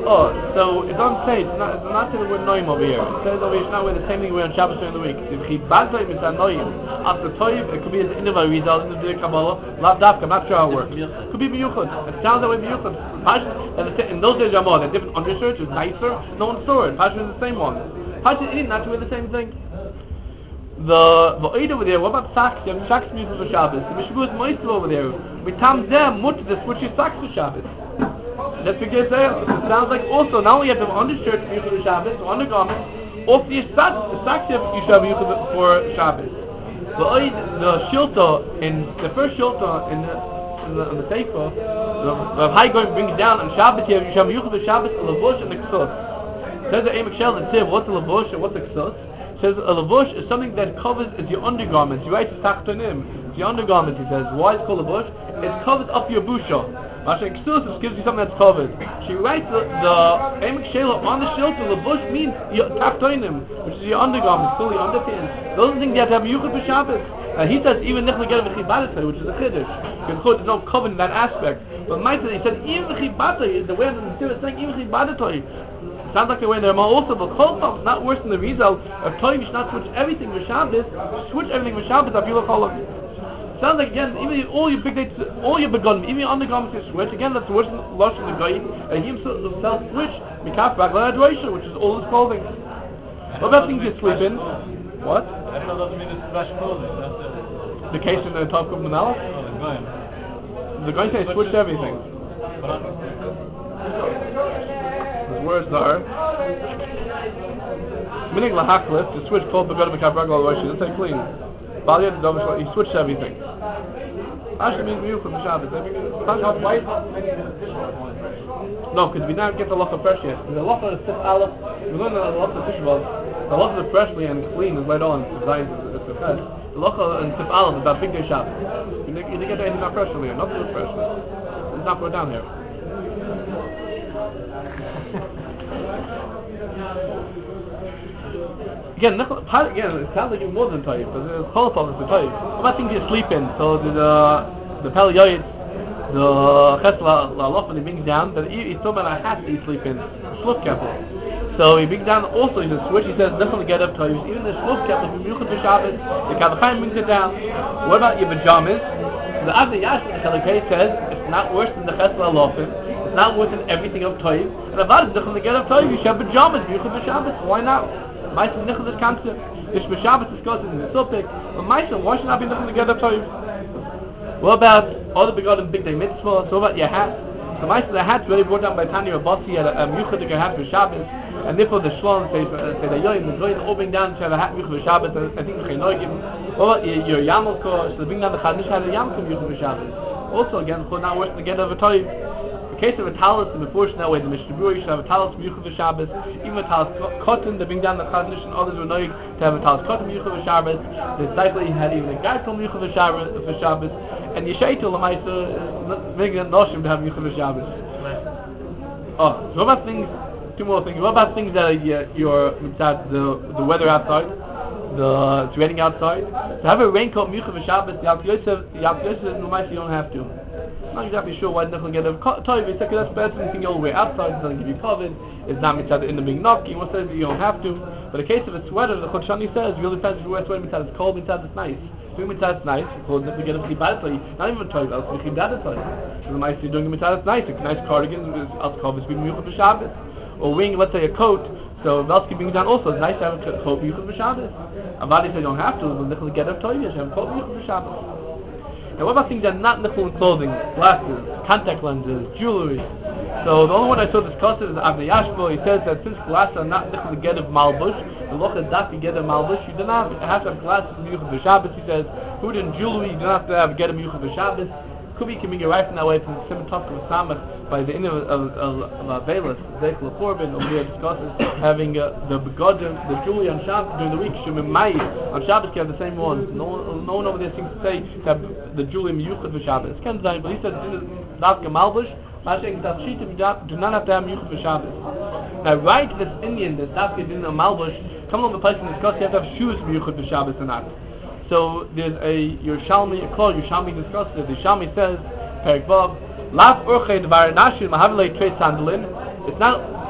[SPEAKER 1] Oh, so it doesn't say, it's not, it's not saying the word noim over here. It says over here, it's not wearing the same thing we wear on Shabbos during the week. If he bad time is that noim, after toiv, it could be in the result, in the Kabbalah, lav dafka, I'm not sure how it works. It could be miyuchad. It sounds that way miyuchad. And in those days, Ramah, they're different undershirts, it's nicer, no one saw it. Pashas is the same one. Pashas is not to wear the same thing. The the Eid over there, what about socks? You have socks music for Shabbos. The Mishbu is moisture over there. We tam them, much to switch your socks for Shabbos. That's what it sounds like also, not only you have to have undershirts for Shabbos, or undergarments, also your socks, the socks you should have for Shabbos. The Eid, the shilta, in the first shilta in the, in the, in the Sefer, the, the high going brings down on Shabbos, you have Yishav for Shabbos, a lavush and a ksus. Says the Emek Shel and Tiv, what's a lavush and what's a ksus? Says a lavush is something that covers is your undergarments. You write tachtonim. It's your undergarments, he says. Why is it called a lavush? It covers up your busha. Masha Ksusis gives you something that's covered. She writes the the Emek Shela on the shield. The lavush means your tachtonim, which is your undergarments, fully underpants. Those are the things you have to have yuchad for Shabbos. And he says even nichla get a chibadatay, which is a chiddush. Because there's no covenant in that aspect. But Ma'aseh, he said even chibadatay, the way the Torah is saying even chibadatay. Sounds like the way they're more also, but Kol Tov is not worse than the result of Toy. You should not switch everything with Shabbos, switch everything with Shabbos, I feel a Kol Sounds like again, even all your big dates, all your begun, even your undergarments you switch, again that's worse than Lush and the Goy, and he himself switch, Mikaf Bagla Adroisha, which is all his clothing. What about things you sleep in? What?
[SPEAKER 2] I don't know, doesn't mean it's fresh clothing, that's it.
[SPEAKER 1] The case in the top of Manala?
[SPEAKER 2] Oh, the Goy.
[SPEAKER 1] The Goy says switch everything. His words are Minig lahaklis to switch kol begad mekabrag al rosh. That's like clean. Baliyad dom he switched everything. Actually means you from Shabbos.
[SPEAKER 2] Why?
[SPEAKER 1] No, because we now get the locha fresh yet. The locha is sif aleph. We learn the locha tishvav. The locha is freshly and clean is right on. It's right. It's the fresh. The locha and sif aleph is about big day Shabbos. You didn't get anything not fresh from here. Nothing is fresh. It's not put down here. Again, again, it sounds like you're more than Tayyip, but there's whole problem for Tayyip. What about things you sleep in? So the uh, the Pel Yoyit, the Chesla La'alof, when he brings down, that he, he's talking about a hat that you sleep in, a slip kapel. So he brings down also, he says, switch, he says, definitely get up Tayyip. Even the slip kapel, if you for Shabbos, the Kalafayim brings it down. What about your pajamas? The Avnei Yashma, the Chalikay says, it's not worse than the Chesla La'alof. It's not worse than everything of Tayyip. And about it, definitely get up Tayyip, you should have pajamas, you for Shabbos, why not? Ma'aseh nichel is concept. Ish b'Shabbos discusses in the Sopik. But Ma'aseh, why should not be nichel together to you? What about all the begotten big day mitzvah? So what about your hat? So Ma'aseh, the hat's really brought down by Tanya Rabasi at a Yuchadik hat for Shabbos. And therefore the Shlom say say the Yoyim, the Goyim opening down to have a hat Yuchad for Shabbos. I think the Chenoigim. What about your Yamal Kor? So they bring down the Chadnish had a Yamkim Yuchad for Shabbos. Also again, it's not worse than together of a Toyib. In case of a talus, in the portion that way, the Mishnah Berurah, you should have a talus miyuchad for Shabbos. Even a talus cotton, they bring down the Chaznish and others were knowing to have a talus cotton miyuchad for Shabbos. The cycle had even a gartel miyuchad for Shabbos, for Shabbos. And Yeshaitul Lamaisa is making a noshim to have miyuchad for Shabbos. Oh, so what about things, two more things, what about things that are your, your the, the weather outside? The, it's raining outside. To have a raincoat miyuchad for Shabbos, the Al Yosef, the Al Yosef, no you don't have to. I'm not exactly sure why they're get a toiv. It's like that's better than anything all the way outside. It doesn't give you covered. It's not mitzad in the big knock. He says you don't have to. But in case of a sweater, the Chodshani says really fancy to wear a sweater mitzad. It's cold mitzad. It's nice. Doing mitzad is nice. It's cold. We get a chibadatay. Not even toiv. Else we chibadatay. So the mice you're doing mitzad is nice. A nice cardigan is out covered. It's being miyuchad for Shabbos. Or wearing, let's say, a coat. So Velsky brings down also. It's nice to have a coat miyuchad for Shabbos. Avadi says you don't have to. We'll get a toiv. You should have a coat miyuchad for Shabbos. Now what about things that are not nichel in clothing? Glasses, contact lenses, jewelry. So the only one I saw discussed is Avnei Yashma. He says that since glasses are not nichel to get of malbush, the loch is not to get of malbush, you do not have to have glasses in Yuchad B'Shabbos. He says, food and jewelry, you do not have to have get of Yuchad B'Shabbos. Could be can be right from that way from the Simon Tov of Samach by the end of of Avelis, Zeichel Korban, over here discusses having uh, the begodim, the jewelry on Shabbos during the week, Shemim Mai. On Shabbos you have the same ones. No, no one over there seems to say to have the jewelry miyuchad for Shabbos. Can't design, but he says this is Dafka Malbush. Mashing Tafshit do not have to have miyuchad for Shabbos. Now right this Indian, the Dafka in the Malbush, come along the place and discuss you have to have shoes miyuchad for Shabbos or not. So there's a Yerushalmi, a clause Yerushalmi discusses it. The Yerushalmi says, Perik Vav, Laf Urchay Dvar Nashir Mahavilei Trei Sandalin. It's not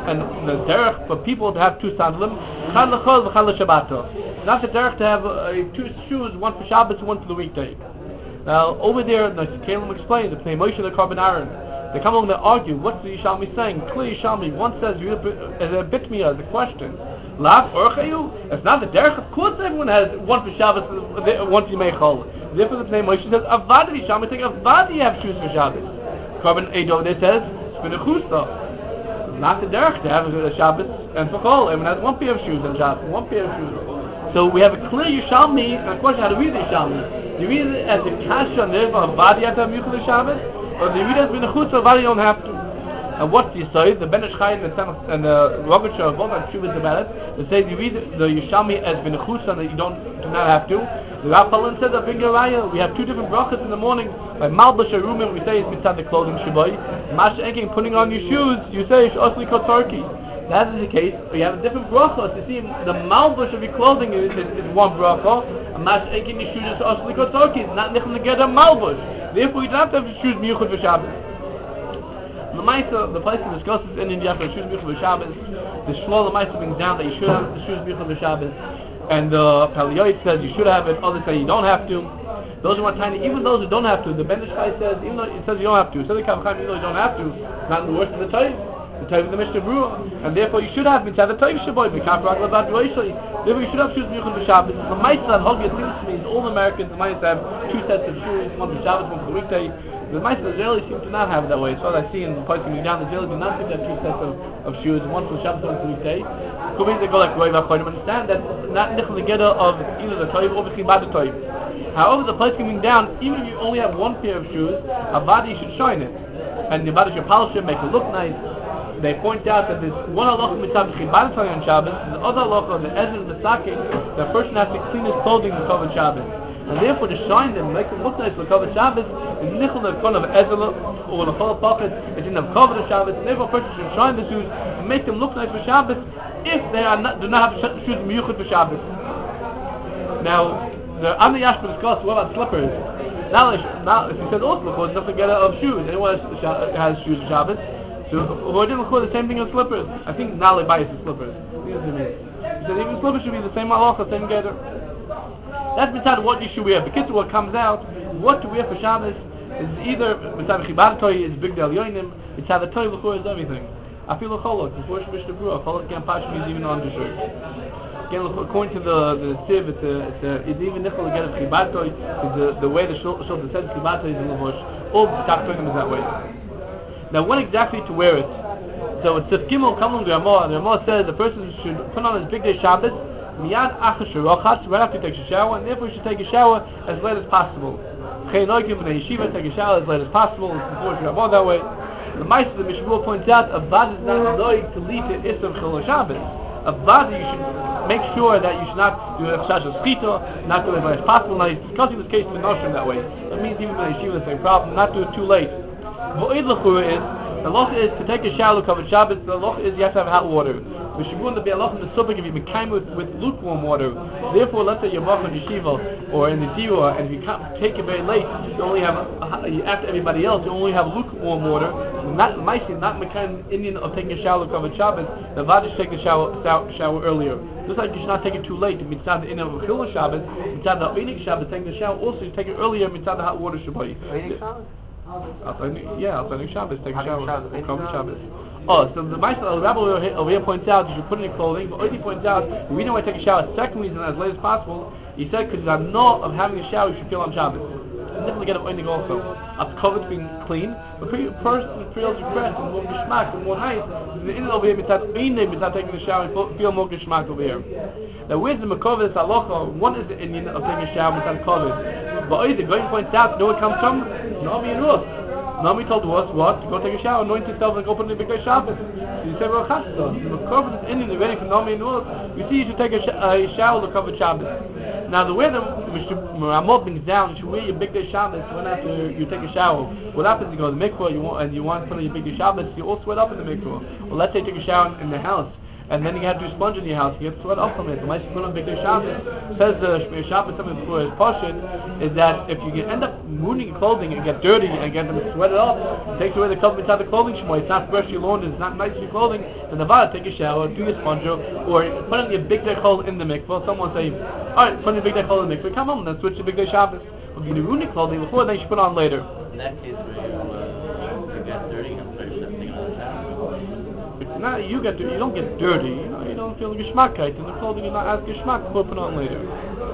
[SPEAKER 1] and the derech for people to have two sandalim, chad l'chol v'chad l'shabbato. Not the derech to have uh, two shoes, one for Shabbos and one for the weekday. Now, over there, the Kalim explains, the Pnei Moshe and the Carbon Aaron, they come along, they argue, what's the Yishalmi saying? Clearly Yishalmi, one says, as a bit me as a question, Lav Orchayu? It's not the derech. Of course everyone has one for Shabbos, one for Yimei Chol. Therefore the Pnei Moshe says, Avadi Yishalmi, think Avadi have shoes for Shabbos. Carbon Edo, they says, it's been a chusta. Not the derech to have a Shabbos and for Chol. Everyone has one pair of shoes on Shabbos, one pair of shoes. So we have a clear Yishalmi, and of course how to read the Yishalmi. Do you read it as a kasha nerve of Avadi have to have Yuchel Shabbos? Or do you read it as been a chusta, Avadi don't have to? And what's the say? The Ben Ish Chai and the and the Rogachow both have shuvas about it. They say you read the Yishami as ben chusa that you don't do not have to. The Rav Palin says that in Geraya we have two different brachas in the morning. By Malbash Arumim we say it's inside the clothing shaboy. Mash Enking putting on your shoes you say it's osli kotarki. That is the case. We have a different bracha. You see the Malbash of your clothing is, is, is one bracha. And Mash Enking your shoes is osli kotarki. It's not nichem to get a Malbash. Therefore you don't have to have your shoes miyuchad for Shabbos. The Maisa, the place to discuss this in India for shoes b'chol Shabbos. The Shmuel the Maisa brings down that you should have the shoes b'chol Shabbos, and the uh, Palioid says you should have it. Others say you don't have to. Those who are tiny, even those who don't have to. The Ben Ish Chai says even though it says you don't have to. So the Kavachim, even though you don't have to, it's not the worst of the Toiv. The Toiv is the Mishnah Berurah, and therefore you should have mitzvah the Toiv shaboy. The Kafrak Lavat Roishli. Therefore you should have shoes b'chol Shabbos. The Maisa Hogya seems to me all Americans the Maisa have two sets of shoes, one for Shabbos, one for the weekday. The mice of the Israelis seem to not have it that way. As far as I see in the place coming down, the Israelis do not seem to have two sets of, of shoes, one for Shabbos, one for weekday. Could mean they go like Roy Vachonim. Understand that not nichel together of either the Toiv or the Chibad Toiv. However, the place coming down, even if you only have one pair of shoes, a body should shine it, and the body should polish it, make it look nice. They point out that there's one halacha mitzvah Chibad Toiv on Shabbos, and the other halacha, the Ezra and the Sake, the person has to clean his clothing to cover Shabbos. And therefore to shine them, make them look nice for cover Shabbos, is nichel the front of Ezra or the whole pocket, it's in the cover of Shabbos, and therefore a person should shine the shoes and make them look nice for Shabbos if they are not, do not have sh- shoes miyuchad for Shabbos. Now, the Amni Yashma discussed what about slippers. Now, now if he said also, because it's not together of shoes, anyone has, has shoes for Shabbos, so who didn't call the same thing as slippers? I think Nali buys the slippers. He said even slippers should be the same halacha, same gather. That's beside what you should wear. Because what comes out, what to wear for Shabbos is either beside Chibad Toy is Big Del Yoinim, it's how the Toy before is everything. I feel a cholok before Shemish Nebrua. Cholok can pass me even on the shirt. Again, according to the the sieve, it's a, it's, a, it's even nichel to get a Chibad Toy. The the way the shul shul says Chibad Toy is in the bush. All the top is that way. Now, when exactly to wear it? So it's Sif Gimel Kamlum Gramor. The Ramah says the person should put on his Big Day Shabbos. Miyad achash rochatz, right after he takes a shower, and therefore you should take a shower as late as possible. Chaynoikim in a yeshiva, take a shower as late as possible, before you have more that way. The Meister, the Mishmur points out, a vad is not loig to lead to Isser Chol Shabbos. A vad, you should make sure that you should not do a chash of schita, not do it as late as possible. Now he's discussing this case with Noshim that way. That means even in a yeshiva, the same problem, not do it too late. Vo'id l'chura is, the loch is to take a shower to cover Shabbos, the loch is you have to have hot water. We should go to be a lot in the subject if you became with, with lukewarm water. Therefore, let's say you're walking in yeshiva or in the zero, and if you can't take it very late, you only have uh, after everybody else, you only have lukewarm water. Not Maisi, not Mekan Indian of taking a shower covered Shabbos. The Vadish take a shower shower earlier. Just like you should not take it too late. Mitzad the inner of Chil Shabbos, mitzad the Einik Shabbos, taking the shower also you take it earlier. Mitzad the hot water Shabbat.
[SPEAKER 2] Einik Shabbos?
[SPEAKER 1] Yeah, outside Shabbos, take a shower covered Shabbos. Oh, so the Meister the Rabbi over here points out you should put in your clothing, but Oiti points out the reason why I take a shower, second reason as late as possible, he said because I'm not of having a shower you should feel on Shabbos. And definitely get up ending also. Up covered being clean, but pretty person feels refreshed and more geschmack and more nice. The inner over here without without taking a shower and feel more geschmack over here. Now where's the Makovid halacha? One is the Indian of taking a shower without covered. But Oiti the going points out, you know where it comes from? Naomi and Ruth. Naomi told us what? To go take a shower, anoint yourself and go put in the big day Shabbos. So you say, well, Chasta. The Makovid is Indian, they're waiting for Naomi and Ruth. You see you should take a, sh- a shower to cover Shabbos. Now the way the Ramah brings down, you should wear your big day Shabbos when after you take a shower. What happens? You go to the mikvah, you want and you want to put on your big day Shabbos, you all sweat up in the mikvah. Well, let's say you take a shower in the house, and then you have to sponge in your house, you get sweat up from it. The Maisa put on Big Day Shabbos. Says the Shmir Shabbos, something before his portion, is that if you get, end up ruining your clothing and get dirty and get them sweated up, it takes away the cover inside the clothing shmoy. It's not fresh, your laundry, it's not nice for your clothing. Then the Vada, take a shower, do your sponge, or put on your Big Day hole in the mikvah. Someone say, alright, put on your Big Day hole in the mikvah, come home, then switch to Big Day Shabbos. If you ruin your clothing before, then you should put on later.
[SPEAKER 3] In that case, where you, uh, you get dirty and fresh something on the town.
[SPEAKER 1] It's not, you get dirty, you don't get dirty, you know, you don't feel geschmackheit, and the clothing is not as geschmack, put it on later.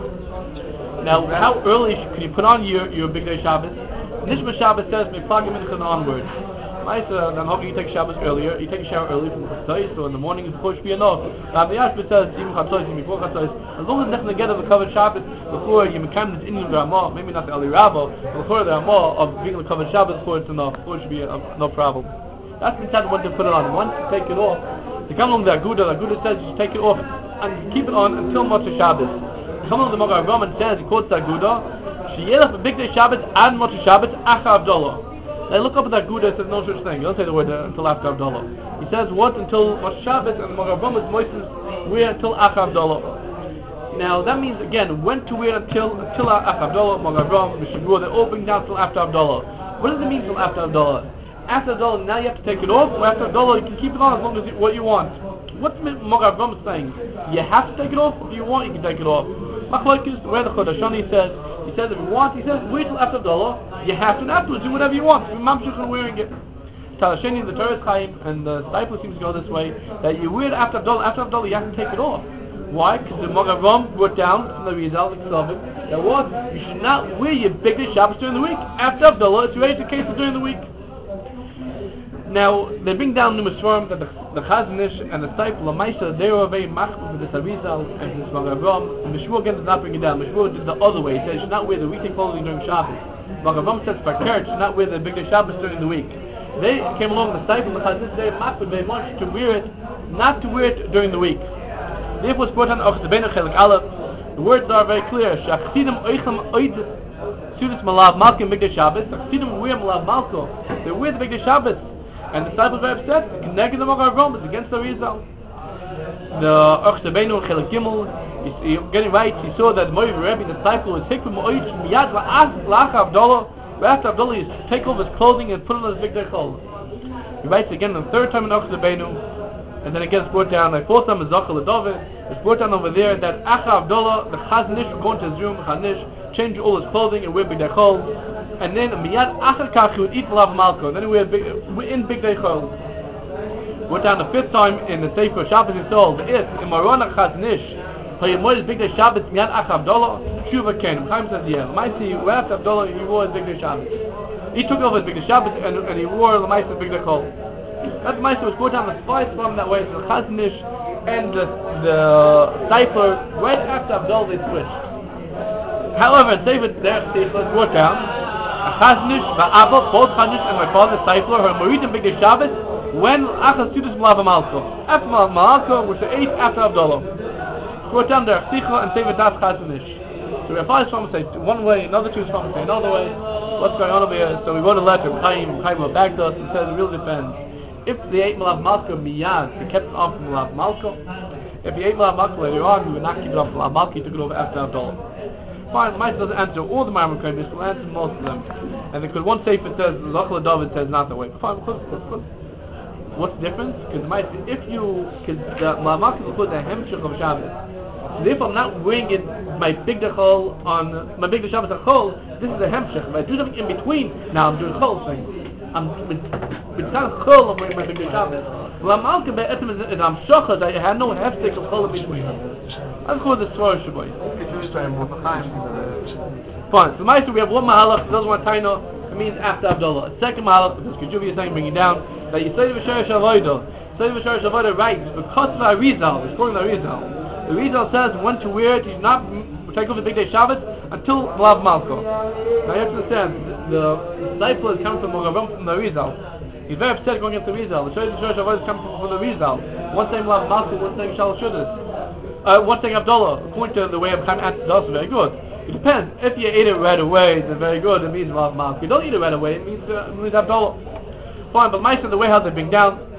[SPEAKER 1] Now, how early can you put on your, your Big Day Shabbos? Nishma Shabbos says, Mepagim Mincha onward. Maisa, then hopefully you take Shabbos earlier, you take a shower early from Chatzos, so in the morning it's supposed to be enough. Rabbi Yashba says, even Chatzos, even before Chatzos, as long as it's not together the covered Shabbos, before you become this Indian Ramah, maybe not the Ali Rabba, before the Ramah of being the covered Shabbos, before it's enough, before it should be uh, no problem. That's the time when to put it on. Once you take it off, to come along the Aguda, the Aguda says you take it off and keep it on until Motzei Shabbos. Come along the Magen Avraham says, he quotes the Aguda, Sheyelach B'Big Day Shabbos and Motzei Shabbos, Acha Avdollah. They look up at that Gouda, it says no such thing. He don't say the word uh, until after Abdullah. He says what until Rosh Shabbos, and Magen Avraham is moistened wear until after Abdullah. Now that means again when to wear until until after Abdullah, Magen Avraham, Mishabur, they all bring down till after Abdullah. What does it mean till after Abdullah? After Abdullah now you have to take it off, or after Abdullah you can keep it on as long as you, what you want. What's Magen Avraham saying? You have to take it off, if you want you can take it off. Machlokes, where the Chodashani says, he says if you want, he says wait till after Abdullah, you have to, and afterwards do whatever you want. Mamshuk and wearing it. Talasheni, the Torah Chaim, and the disciple seems to go this way, that you wear it after Abdullah, after Abdullah you have to take it off. Why? Because the Magen Avraham brought down from the Rizal, the Ksavim, that what? You should not wear your biggest Shabbos during the week. After Abdullah, it's already the case of during the week. Now, they bring down the Misvarim that the, the Chazon Ish and the disciple, the Maisa, they were very machmir with this Arizal and this Magen Avraham, and the Shmuel again does not bring it down. The Shmuel did the other way. He said you should not wear the weekday clothing during Shabbos. Magen Avraham says for Keret, you should not wear the big day Shabbos during the week. They came along, the disciple, the Chazon Ish, they machmir very much to wear it, not to wear it during the week. Therefore, it's brought on Ochs Beno Chelik Aleph. The words are very clear. Shachsidim Oichem Oid Sudas Malav Malkim Big Day Shabbos. Shachsidim wear Malav Malko. They wear the Big Day Shabbos. And the disciples were upset. Connected the Magen Avraham, it's against the Rizal. The Ochs Beno Chelik Gimel, he's getting right. He saw that Moiv Rebbe, the disciple, was taken from Oich Miyad La'ach Abdullah. After Abdullah, he take off his clothing and put it on his Big Day Chol. He writes again the third time in Ochs Beno, and then again it's brought down. The fourth time is Zachal David. It's brought down over there that Acha Abdullah, the Chazon Ish, would go into his room, Chazon Ish, change all his clothing and wear Big Day Chol. And then Miyad Achar Kach he would eat Malav Malko. Then we were big, in Big Day Chol. We're down the fifth time in the Sefer Shabbos Yisrael. The if in Marona Chazon Ish, Hayemod Big Day Shabbos Miyad Achar Abdullah Shuva Ken. Chaim says yeah. Lamaisi after Abdullah he wore his Big Day Shabbos. He took over his Big Day Shabbos and, and he wore Lamaisi Big Day Chol. That Lamaisi was brought down the spice from that way. So the Chazon Ish and the the Sefer right after Abdullah they switched. However, Sefer there was brought down. Chazon Ish, Abba, both Chazon Ish and my father, Seifler, her Moridim Big Day Shabbos, when Achas Sudas Malav Malko. After Malav Malko, which the eighth after Abdullah. Brought down there, Chsicha and Sefer Das Chazon Ish. So we have five from say one way, another two from say another way. What's going on over here? So we wrote a letter, Chaim, Chaim wrote back to us and said it really depends. If they ate Malav Malko miyad, they kept it on from Malav Malko. If he ate Malav Malko later on, we would not keep it on from Malav Malko, he took it over after Abdullah. Fine, Maisa doesn't answer all the Maramah Kodesh, will answer most of them. And because one sefer says, Zachal David says not that way. Fine, what's the difference? Because Maisa, if you, because the Malav Malko will put the Hemshech of Shabbos. So therefore I'm not wearing it, my Big Day Chol on, my Big Day Shabbos at Chol, this is the Hemshech. If I do something in between, now I'm doing Chol thing. I'm, it's not Chol, I'm wearing my Big Day Shabbos. Malav Malko be'etim is I'm shocha that I had no Hemshech of Chol in between. That's called the Swarah Shabbai. Fine. So Maisa, we have one Mahalach, doesn't want Taino, it means after Abdullah. A second Mahalach, because Kejuvi is saying, bring it down, that you say the V'sharish Avodah. Say the V'sharish Avodah writes, because of the Arizal, it's calling the Arizal. The Arizal says, when to wear it, you should not take off the Big Day Shabbos until Malav Malko. Now you have to understand, the disciple is coming from Magen Avraham from the Arizal. He's very upset going against the Arizal. The V'sharish Avodah is coming from the Arizal. One saying Malav Malko, one saying Shalosh Shudas. Uh, one thing Abdullah, according to the way of Chaim answers us, very good. It depends. If you eat it right away, then very good, it means Malav Malko. If you don't eat it right away, it means, uh, it means Abdullah. Fine, but Maisa, the way how they bring down,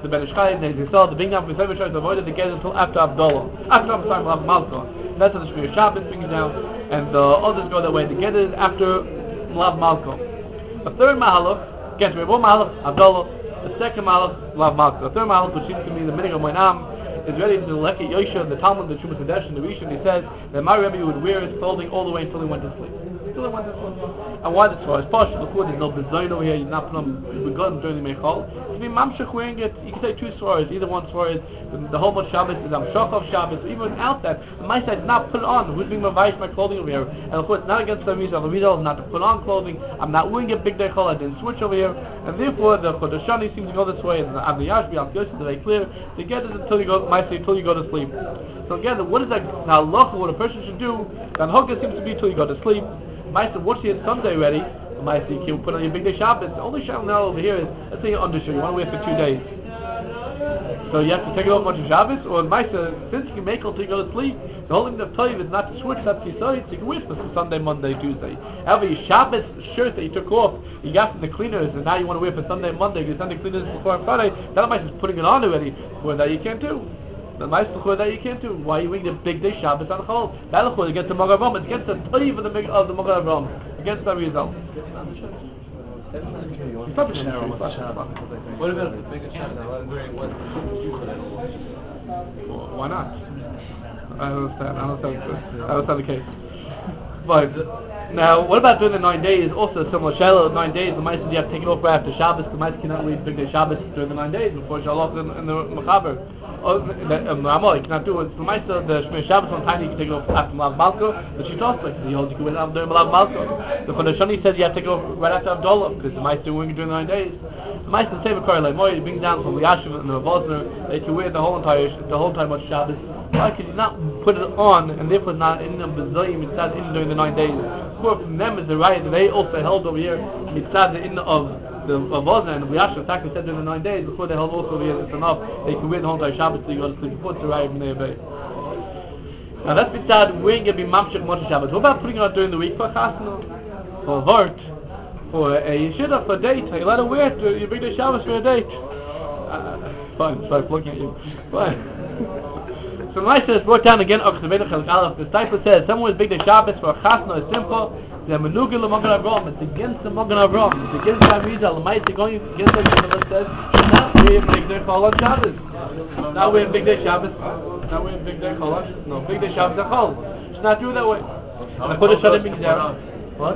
[SPEAKER 1] the Ben Ish Chai, they saw the bring down from Sefer Shabbos avoided to get it until after Abdullah. After I'm sorry, Malav Malka. That's how the Shmir Shabbos brings down, and the others go that way to get it after Malav Malka. The third Mahalach, gets me one Mahalach, Abdullah. The second Mahalach, Malav Malka. The third Mahalach, which seems to me the meaning of Moinam, is ready to Leki Yosha, the Talmud, the Shumas Hadesh, and the Rishon. He says that my Rebbe would wear his clothing all the way until he went to sleep. Until he went to sleep. And why this for? It's partial. Look, there's no design over here. You're not putting them begun during the Mechol. To be Mamshech wearing it, you can say two stories. Either one story is the, the whole bunch of Shabbos is Amshach of Shabbos. Even without that, my side is not put on. Who's being revised my clothing over here? And of course, it's not against the Rizal. The Rizal is not to put on clothing. I'm not wearing a big day chol. I didn't switch over here. And therefore, the Chodeshani seems to go this way. And the Avnei Yashbi, Al Yosef, is very clear. To get it until you go, my side, until you go to sleep. So again, what is that halacha, what a person should do? The halacha seems to be until you go to sleep. Maisa, once you had Sunday ready, Maisa, you can put on your big day Shabbos. The only shadow now over here is, let's say you're undershirt, you want to wear it for two days. So you have to take it off on Shabbos, or Maisa, since you can make it until you go to sleep, the whole thing of Tov is not to switch that to your side, so you can wear it for Sunday, Monday, Tuesday. However, your Shabbos shirt that you took off, you got from the cleaners, and now you want to wear it for Sunday, Monday, because Sunday cleaners before Friday, that Maisa is putting it on already, where that you can't do. The nice luchor that you can't do. Why are you wearing the big day Shabbos on Chol? That luchor against the Mogav Ram. It's against the Tov of the of the Mogav Ram. Against the Rizal. It's not the Shabbos.
[SPEAKER 2] What about the biggest Shabbos?
[SPEAKER 1] Why not? I don't understand. I don't understand. I don't understand the case. But now, what about during the nine days? Also, a similar Shiloh. Nine days, the mice you have to take it off right after Shabbos. The mice cannot leave big day Shabbos during the nine days before Shalom in, in the Mechaber. Oh, the um, Ramah, you cannot do it. The mice the Shmir Shabbos one time you can take it off after Malav Malka, but she talks like he holds you can wear it during Malav Malka. The Chodeshani says you have to take it off right after Abdullah because the mice are doing it during the nine days. The mice the same occur like more. You bring down from the Yashiv and the Vosner, they can wear the whole entire the whole time of Shabbos. Why? Because you not put it on, and therefore it's not in the Bezoyim, it's not in during the nine days. Of course, from them is the right, they also held over here, it's not the in of the Vosna and the Yashiv, attack said during the nine days, before they held also over here, it's enough, they can wear the whole entire Shabbos so you go to sleep, before it's the right of Bnei Bay. Now that's beside wearing it be Mamshech Moshe Shabbos. What about putting it on during the week for Chasna, for a Vort, for a Yeshiva, for a date? You let it wear it, you bring the Shabbos for a date. Uh, fine, sorry, looking at you. Fine. So the Mishnah is brought down again. The disciple says, someone who is big the Shabbos for a chasna is simple. The menuga l'mogan avram. It's against the mogan avram. It's against the Arizal. The Mishnah going against the Mishnah says, not wear big day chol on Shabbos. Not wear big day Shabbos. Not wear big day chol on. No, big day Shabbos on chol. It's not do it that way. I put a shot in down. What?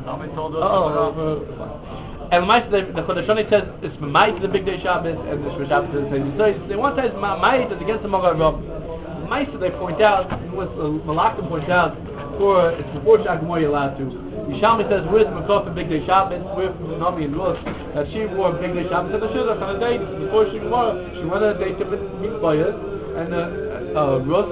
[SPEAKER 1] Oh. And the the Chodeshani says it's Ma'it the big day Shabbos, and the Shmir Shabbos says so. They one says Ma'it is against the mogan avram. Maisa they point out, what uh, Malachim points out, for it's before Shagamor you're allowed to. Yishalmi says, where's Makov and Big Day Shabbos? We're from Nami and Rus, that she wore Big Day Shabbos at the Shidduch on a date before Shagamor. She went on a date to meet Bayas, and uh, uh, Rus.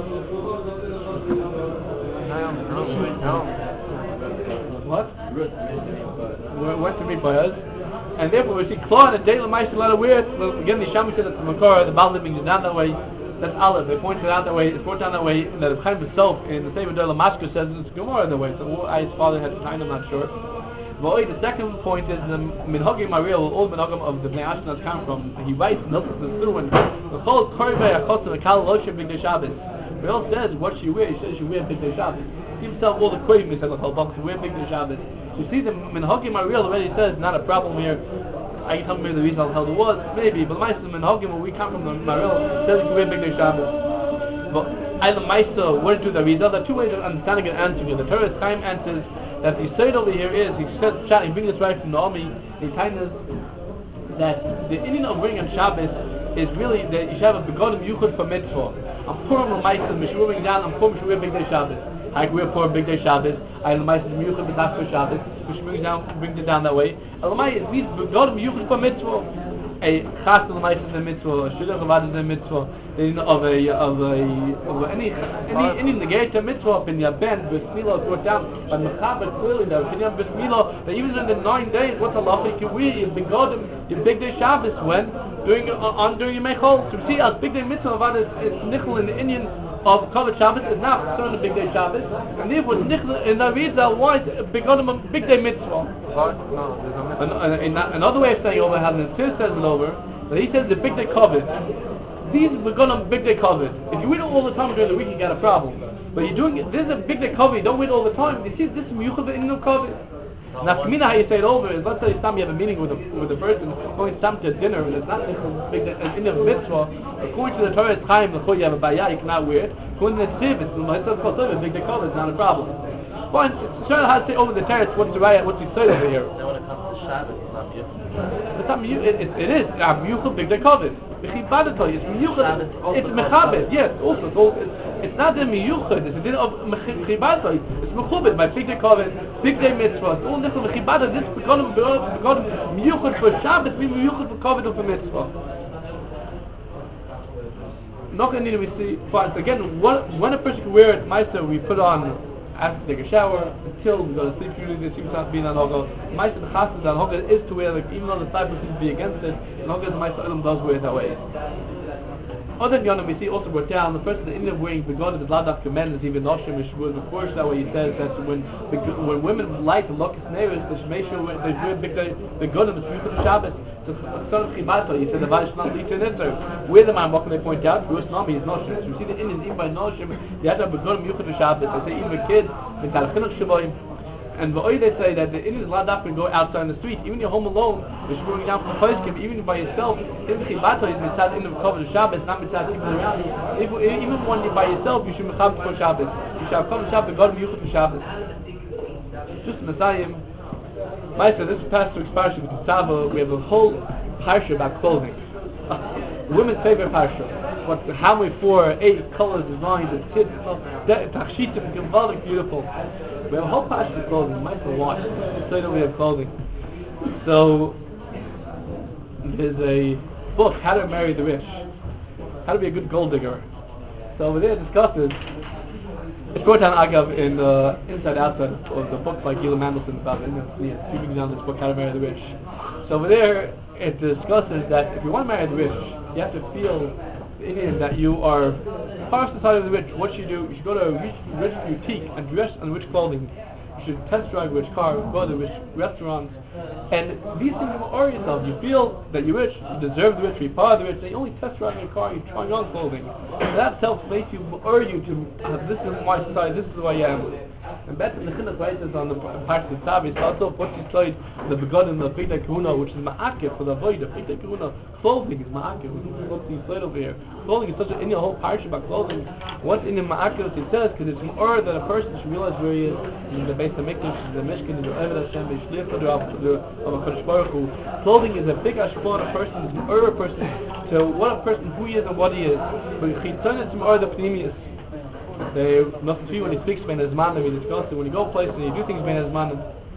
[SPEAKER 1] What? Went to meet Bayas. And therefore we see Claw and a date Maisa let her wear it. Well, again, the Yishalmi said that the Makor, the Baal living is down that way. That's Aleph. They pointed out that way. It's brought down that way. That the Chaim himself in the Sefer Dola Mashka says it's Gemara in the way. So I, his father had time. I'm not sure. But the second point is the Minhagim Mariel, all the Minhagim of the Bnei Ashkenaz come from. He writes in the Surin, the whole Korvei Achos and the Kal Loshe Big Day Shabbos. Mariel says what she wears. He says she wears Big Day Shabbos. He himself all the Koyim he said the whole box to wear Big Day Shabbos. You see the Minhagim Mariel already says not a problem here. I can tell me the reason how it was, maybe, but the Meister in Hogim, when we come from the Maril, says you wear Big Day Shabbos. But I the Meister, what to the Rizal? There are two ways of understanding and answering it. The Torah's time answers that the Yisrael over here is, he says, he brings this right from the army, he tells us that the Indian of bringing Shabbos is really that you should have a begonim yuchud for mitzvah. I'm poor on the Meister, Mishruring down, I'm poor Mishruring Big Day Shabbos. I wear for Big Day Shabbos, I the Meister Miyuchud b'das for Shabbos, which brings down brings it down that way. Elamai it means begonim yuchud for mitzvah. A chas the Meister is a mitzvah, a shidduch avad is a mitzvah, of a of a of any any any negated mitzvah in your ben b'smila brought down. But mechaber clearly though, in your b'smila that even in the nine days, what's the law? You can wear your begonim, your Big Day Shabbos when during on during your mechol. So we see as Big Day mitzvah avad is is nichel in the Indian of Kavod Shabbos is not concerned with Big Day Shabbos, and therefore nichel in the Rizal why begonim Big Day mitzvah.
[SPEAKER 2] No,
[SPEAKER 1] An, an, another way of saying over, how the Tzir says it over, But he says the big day covet. These we're gonna big day covet. If you wait all the time during the week, you got a problem. But you're doing it. This is a big day covet. You don't wait all the time. You see, this is miyuchad in no covet. Now, Kamina, how you say it over is, let's say some you have a meeting with a with a person going some to dinner, and it's not just a big in the mitzvah. According to the Torah, it's chaim. Before you have a bayah, you cannot wear it. According to the tzib, it's a big day covet. It's not a problem. Fine. Sure, how to say over the terrace. What's the right? What's the say over here?
[SPEAKER 3] Now when it comes to Shabbos, it's not beautiful.
[SPEAKER 1] It's not miyuchad. It, it, it is. I'm miyuchad big day covet. It's miyuchad. It's mechabed. Yes. Also, it's, all, it's, it's not the miyuchad. It's a din of mechibad. It's mechubed by big day covet, big day mitzvah. It's all nichel mechibad. This is become become miyuchad for Shabbos. Means miyuchad for covet of the mitzvah. Not going to need to see. But again, what, when a person can wear it, meister, we put on after to take a shower until we go to sleep. Usually, this seems not being on hoga. Meister the chassid on hoga is to wear, like, even though the disciples seem to be against it, and hoga the meister Elam does wear it that way. Other than Yonah, we see also brought down the person in the wearing the god of the ladach command is even noshim ishvur. Of course, that way he says that when the, when women light the lokus nevis, they should make sure they wear big day the god of the Shabbos. So son of Chibato, he said the Vadish not lead to an answer. Where the man, what can they point out? Bruce Nami is noshim. So you see the Indians even by noshim, you have to have a god of Yuchad Shabbos. They say even a kid, the Talchinuch Shabbayim. And the they say that the Indians allowed that to go outside on the street, even you're home alone, you're going down from the place, even by yourself, in the Chibato is mitzad in the cover of Shabbos, not mitzad people around you. If, even when you're by yourself, you should mechab for Shabbos. You should have come to Shabbos, God of Yuchad Shabbos. Just Messiah. Meister, this past week's parsha with Tzava, we have a whole parsha about clothing. Women's favorite parsha. What, how many four, eight colors, designs, and kids, tachshitim, gewaldig, beautiful. We have a whole parsha of clothing. Meister, watch. So that we have clothing. So there's a book, How to Marry the Rich, How to Be a Good Gold Digger. So over there it discusses. It's brought down Agav in uh, Inside Outside of the book by Gila Mandelson about it. It's speaking down this book, How to Marry the Rich. So over there, it discusses that if you want to marry the rich, you have to feel in it that you are part of the side of the rich. What you do, you should go to a rich, rich boutique and dress in rich clothing. You should test drive a rich car, go to rich restaurants, and these things will order yourself. You feel that you're rich, you deserve the rich, you're part of the rich. They only test drive your car, you're trying on clothing. And that self makes you urge you to, uh, this is my society, this is who I am. And that's in the Chinuch writes on the part of the Tzav, it's also what you studied, the begun in the Bigdei Kahuna, which is Ma'akif for the Avodah. Bigdei Kahuna, clothing is Ma'akif. What's the slide over here? Clothing is such a, in your whole parsha about clothing. What's in the Ma'akif, it says, because it's an order that a person should realize where he is, in the base of Mikdash, in the Mishkan, in the Eved Hashem, the Shliach of a Kodesh Baruch Hu. Clothing is a big ashpon a person, is an order a person, so what a person, who he is and what he is. But Chitzon is an order of Pneumius. They must see when he speaks Ben Azman, we discussed it. When you go places and you do things Ben Azman,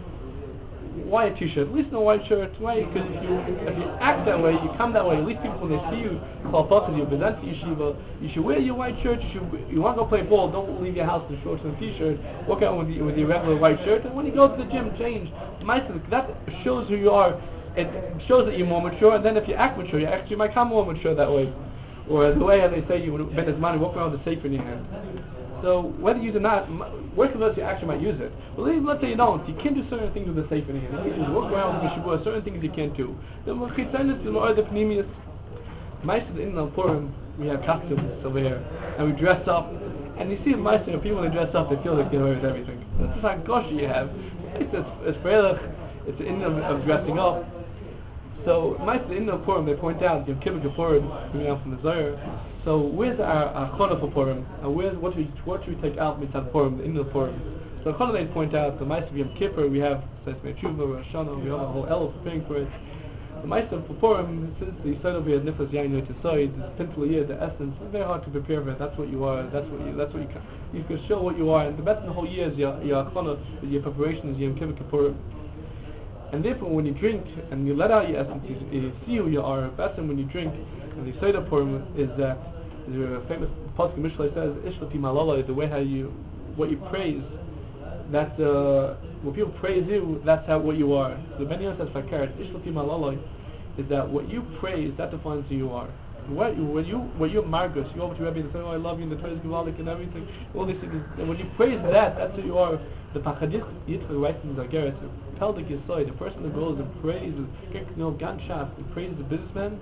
[SPEAKER 1] why a t-shirt? At least no white shirt. Why? Because if you if you act that way, you come that way. At least people when they see you, call fuck you, present to yeshiva. You should wear your white shirt. You should. You want to go play ball? Don't leave your house in shorts and a t-shirt. Walk out with your, with your regular white shirt. And when you go to the gym, change. That shows who you are. It shows that you're more mature. And then if you act mature, you actually might come more mature that way. Or the way they say you when Ben Azman, walk around with a safe in your hand. So whether you use it or not, worst of all, you actually might use it. But let's say you don't. You can't do certain things with the safe in your hand. You can walk around with the shabua, certain things you can't do. The Chitzonus is more the Pneumius. Meister in the Purim, we have costumes over here, and we dress up. And you see Meister, if people when they dress up, they feel like they wear everything. That's just how gosh you have. It's it's freilich. It's the end of, of dressing up. So Meister in the Purim, they point out Yom Kippur Purim coming out from the Zohar. So where's our, our Chana for Purim? And where's what we what should we take out mitzvah Purim in the Purim? So Chana they point out the Meister of Yom Kippur we have says Mechuva, Rosh Hashanah, we have a whole elf preparing for it. The Meister for Purim, since the Yisrael over here Niflas Yain Yitzhak, it's simple year, the essence. It's very hard to prepare for it. That's what you are. That's what you. That's what you can. You can show what you are. And the best in the whole year is your your Chana, is your preparation, is Yom Kippur Purim. And therefore, when you drink and you let out your essence, you, you see who you are. Best when you drink, and the Seder Purim is that the famous Pasuk Mishlei says, "Ishlati malala" is the way how you, what you praise. That's uh, when people praise you, that's how what you are. So many of us says Fakar, "Ishlati malala" is that what you praise, that defines who you are. What you, when you when you're Margus, you go over to Rebbe and say, "Oh, I love you," and the Torah is Gevalik and everything. All these things. And when you praise that, that's who you are. The Pachadich Yitzchak writes in the Geret, Peldik Yisoy, the person that goes and praises, you know, Ganshas, and praises the businessman,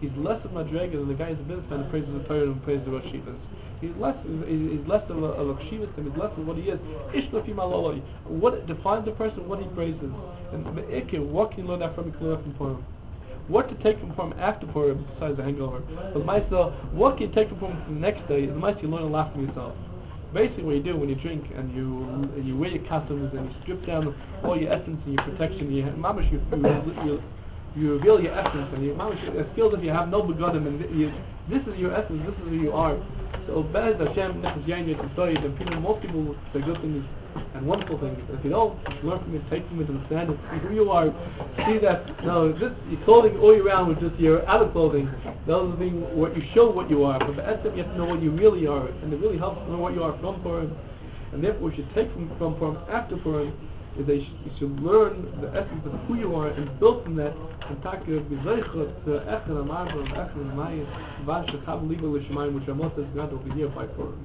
[SPEAKER 1] he's less of Madrega than the guy who's a businessman who praises the Torah and praises the Rosh Yeshivas. He's less, he's, he's less of a, of a Kshivas, he's less of what he is. Ishlafim aloloi. What defines the person, what he praises. And Ikir, what can you learn that from? You can learn that from Purim. What to take from Purim after Purim, besides the hangover. But myself, what can you take from Purim the next day? The mice you learn a lot from yourself. Basically what you do when you drink and you and you wear your costumes and you strip down all your essence and your protection, you, mamash, you, you, you, you reveal your essence and you, mamash, it feels as if you have no begonim and you, this is your essence, this is who you are. So Bez Hashem Nefesh Yain Yitzchak, and people, most people say good things and wonderful things. If you don't, learn from it, take from it, understand it, see who you are, see that, no, this, your clothing all year round was just your outer clothing. Those are being what you show what you are, but the essence you have to know what you really are, and it really helps to know what you are from Purim. And therefore what you should take from, from Purim after Purim is that you should, you should learn the essence of who you are and build from that and take the B'zeichot to Echad HaMarva and Echad HaMayim Van Shechab Liba L'Shemayim, which Amos has granted over here by Purim.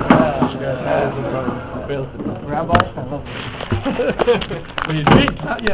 [SPEAKER 2] Rabbi, I love you.
[SPEAKER 1] When you drink, not yet.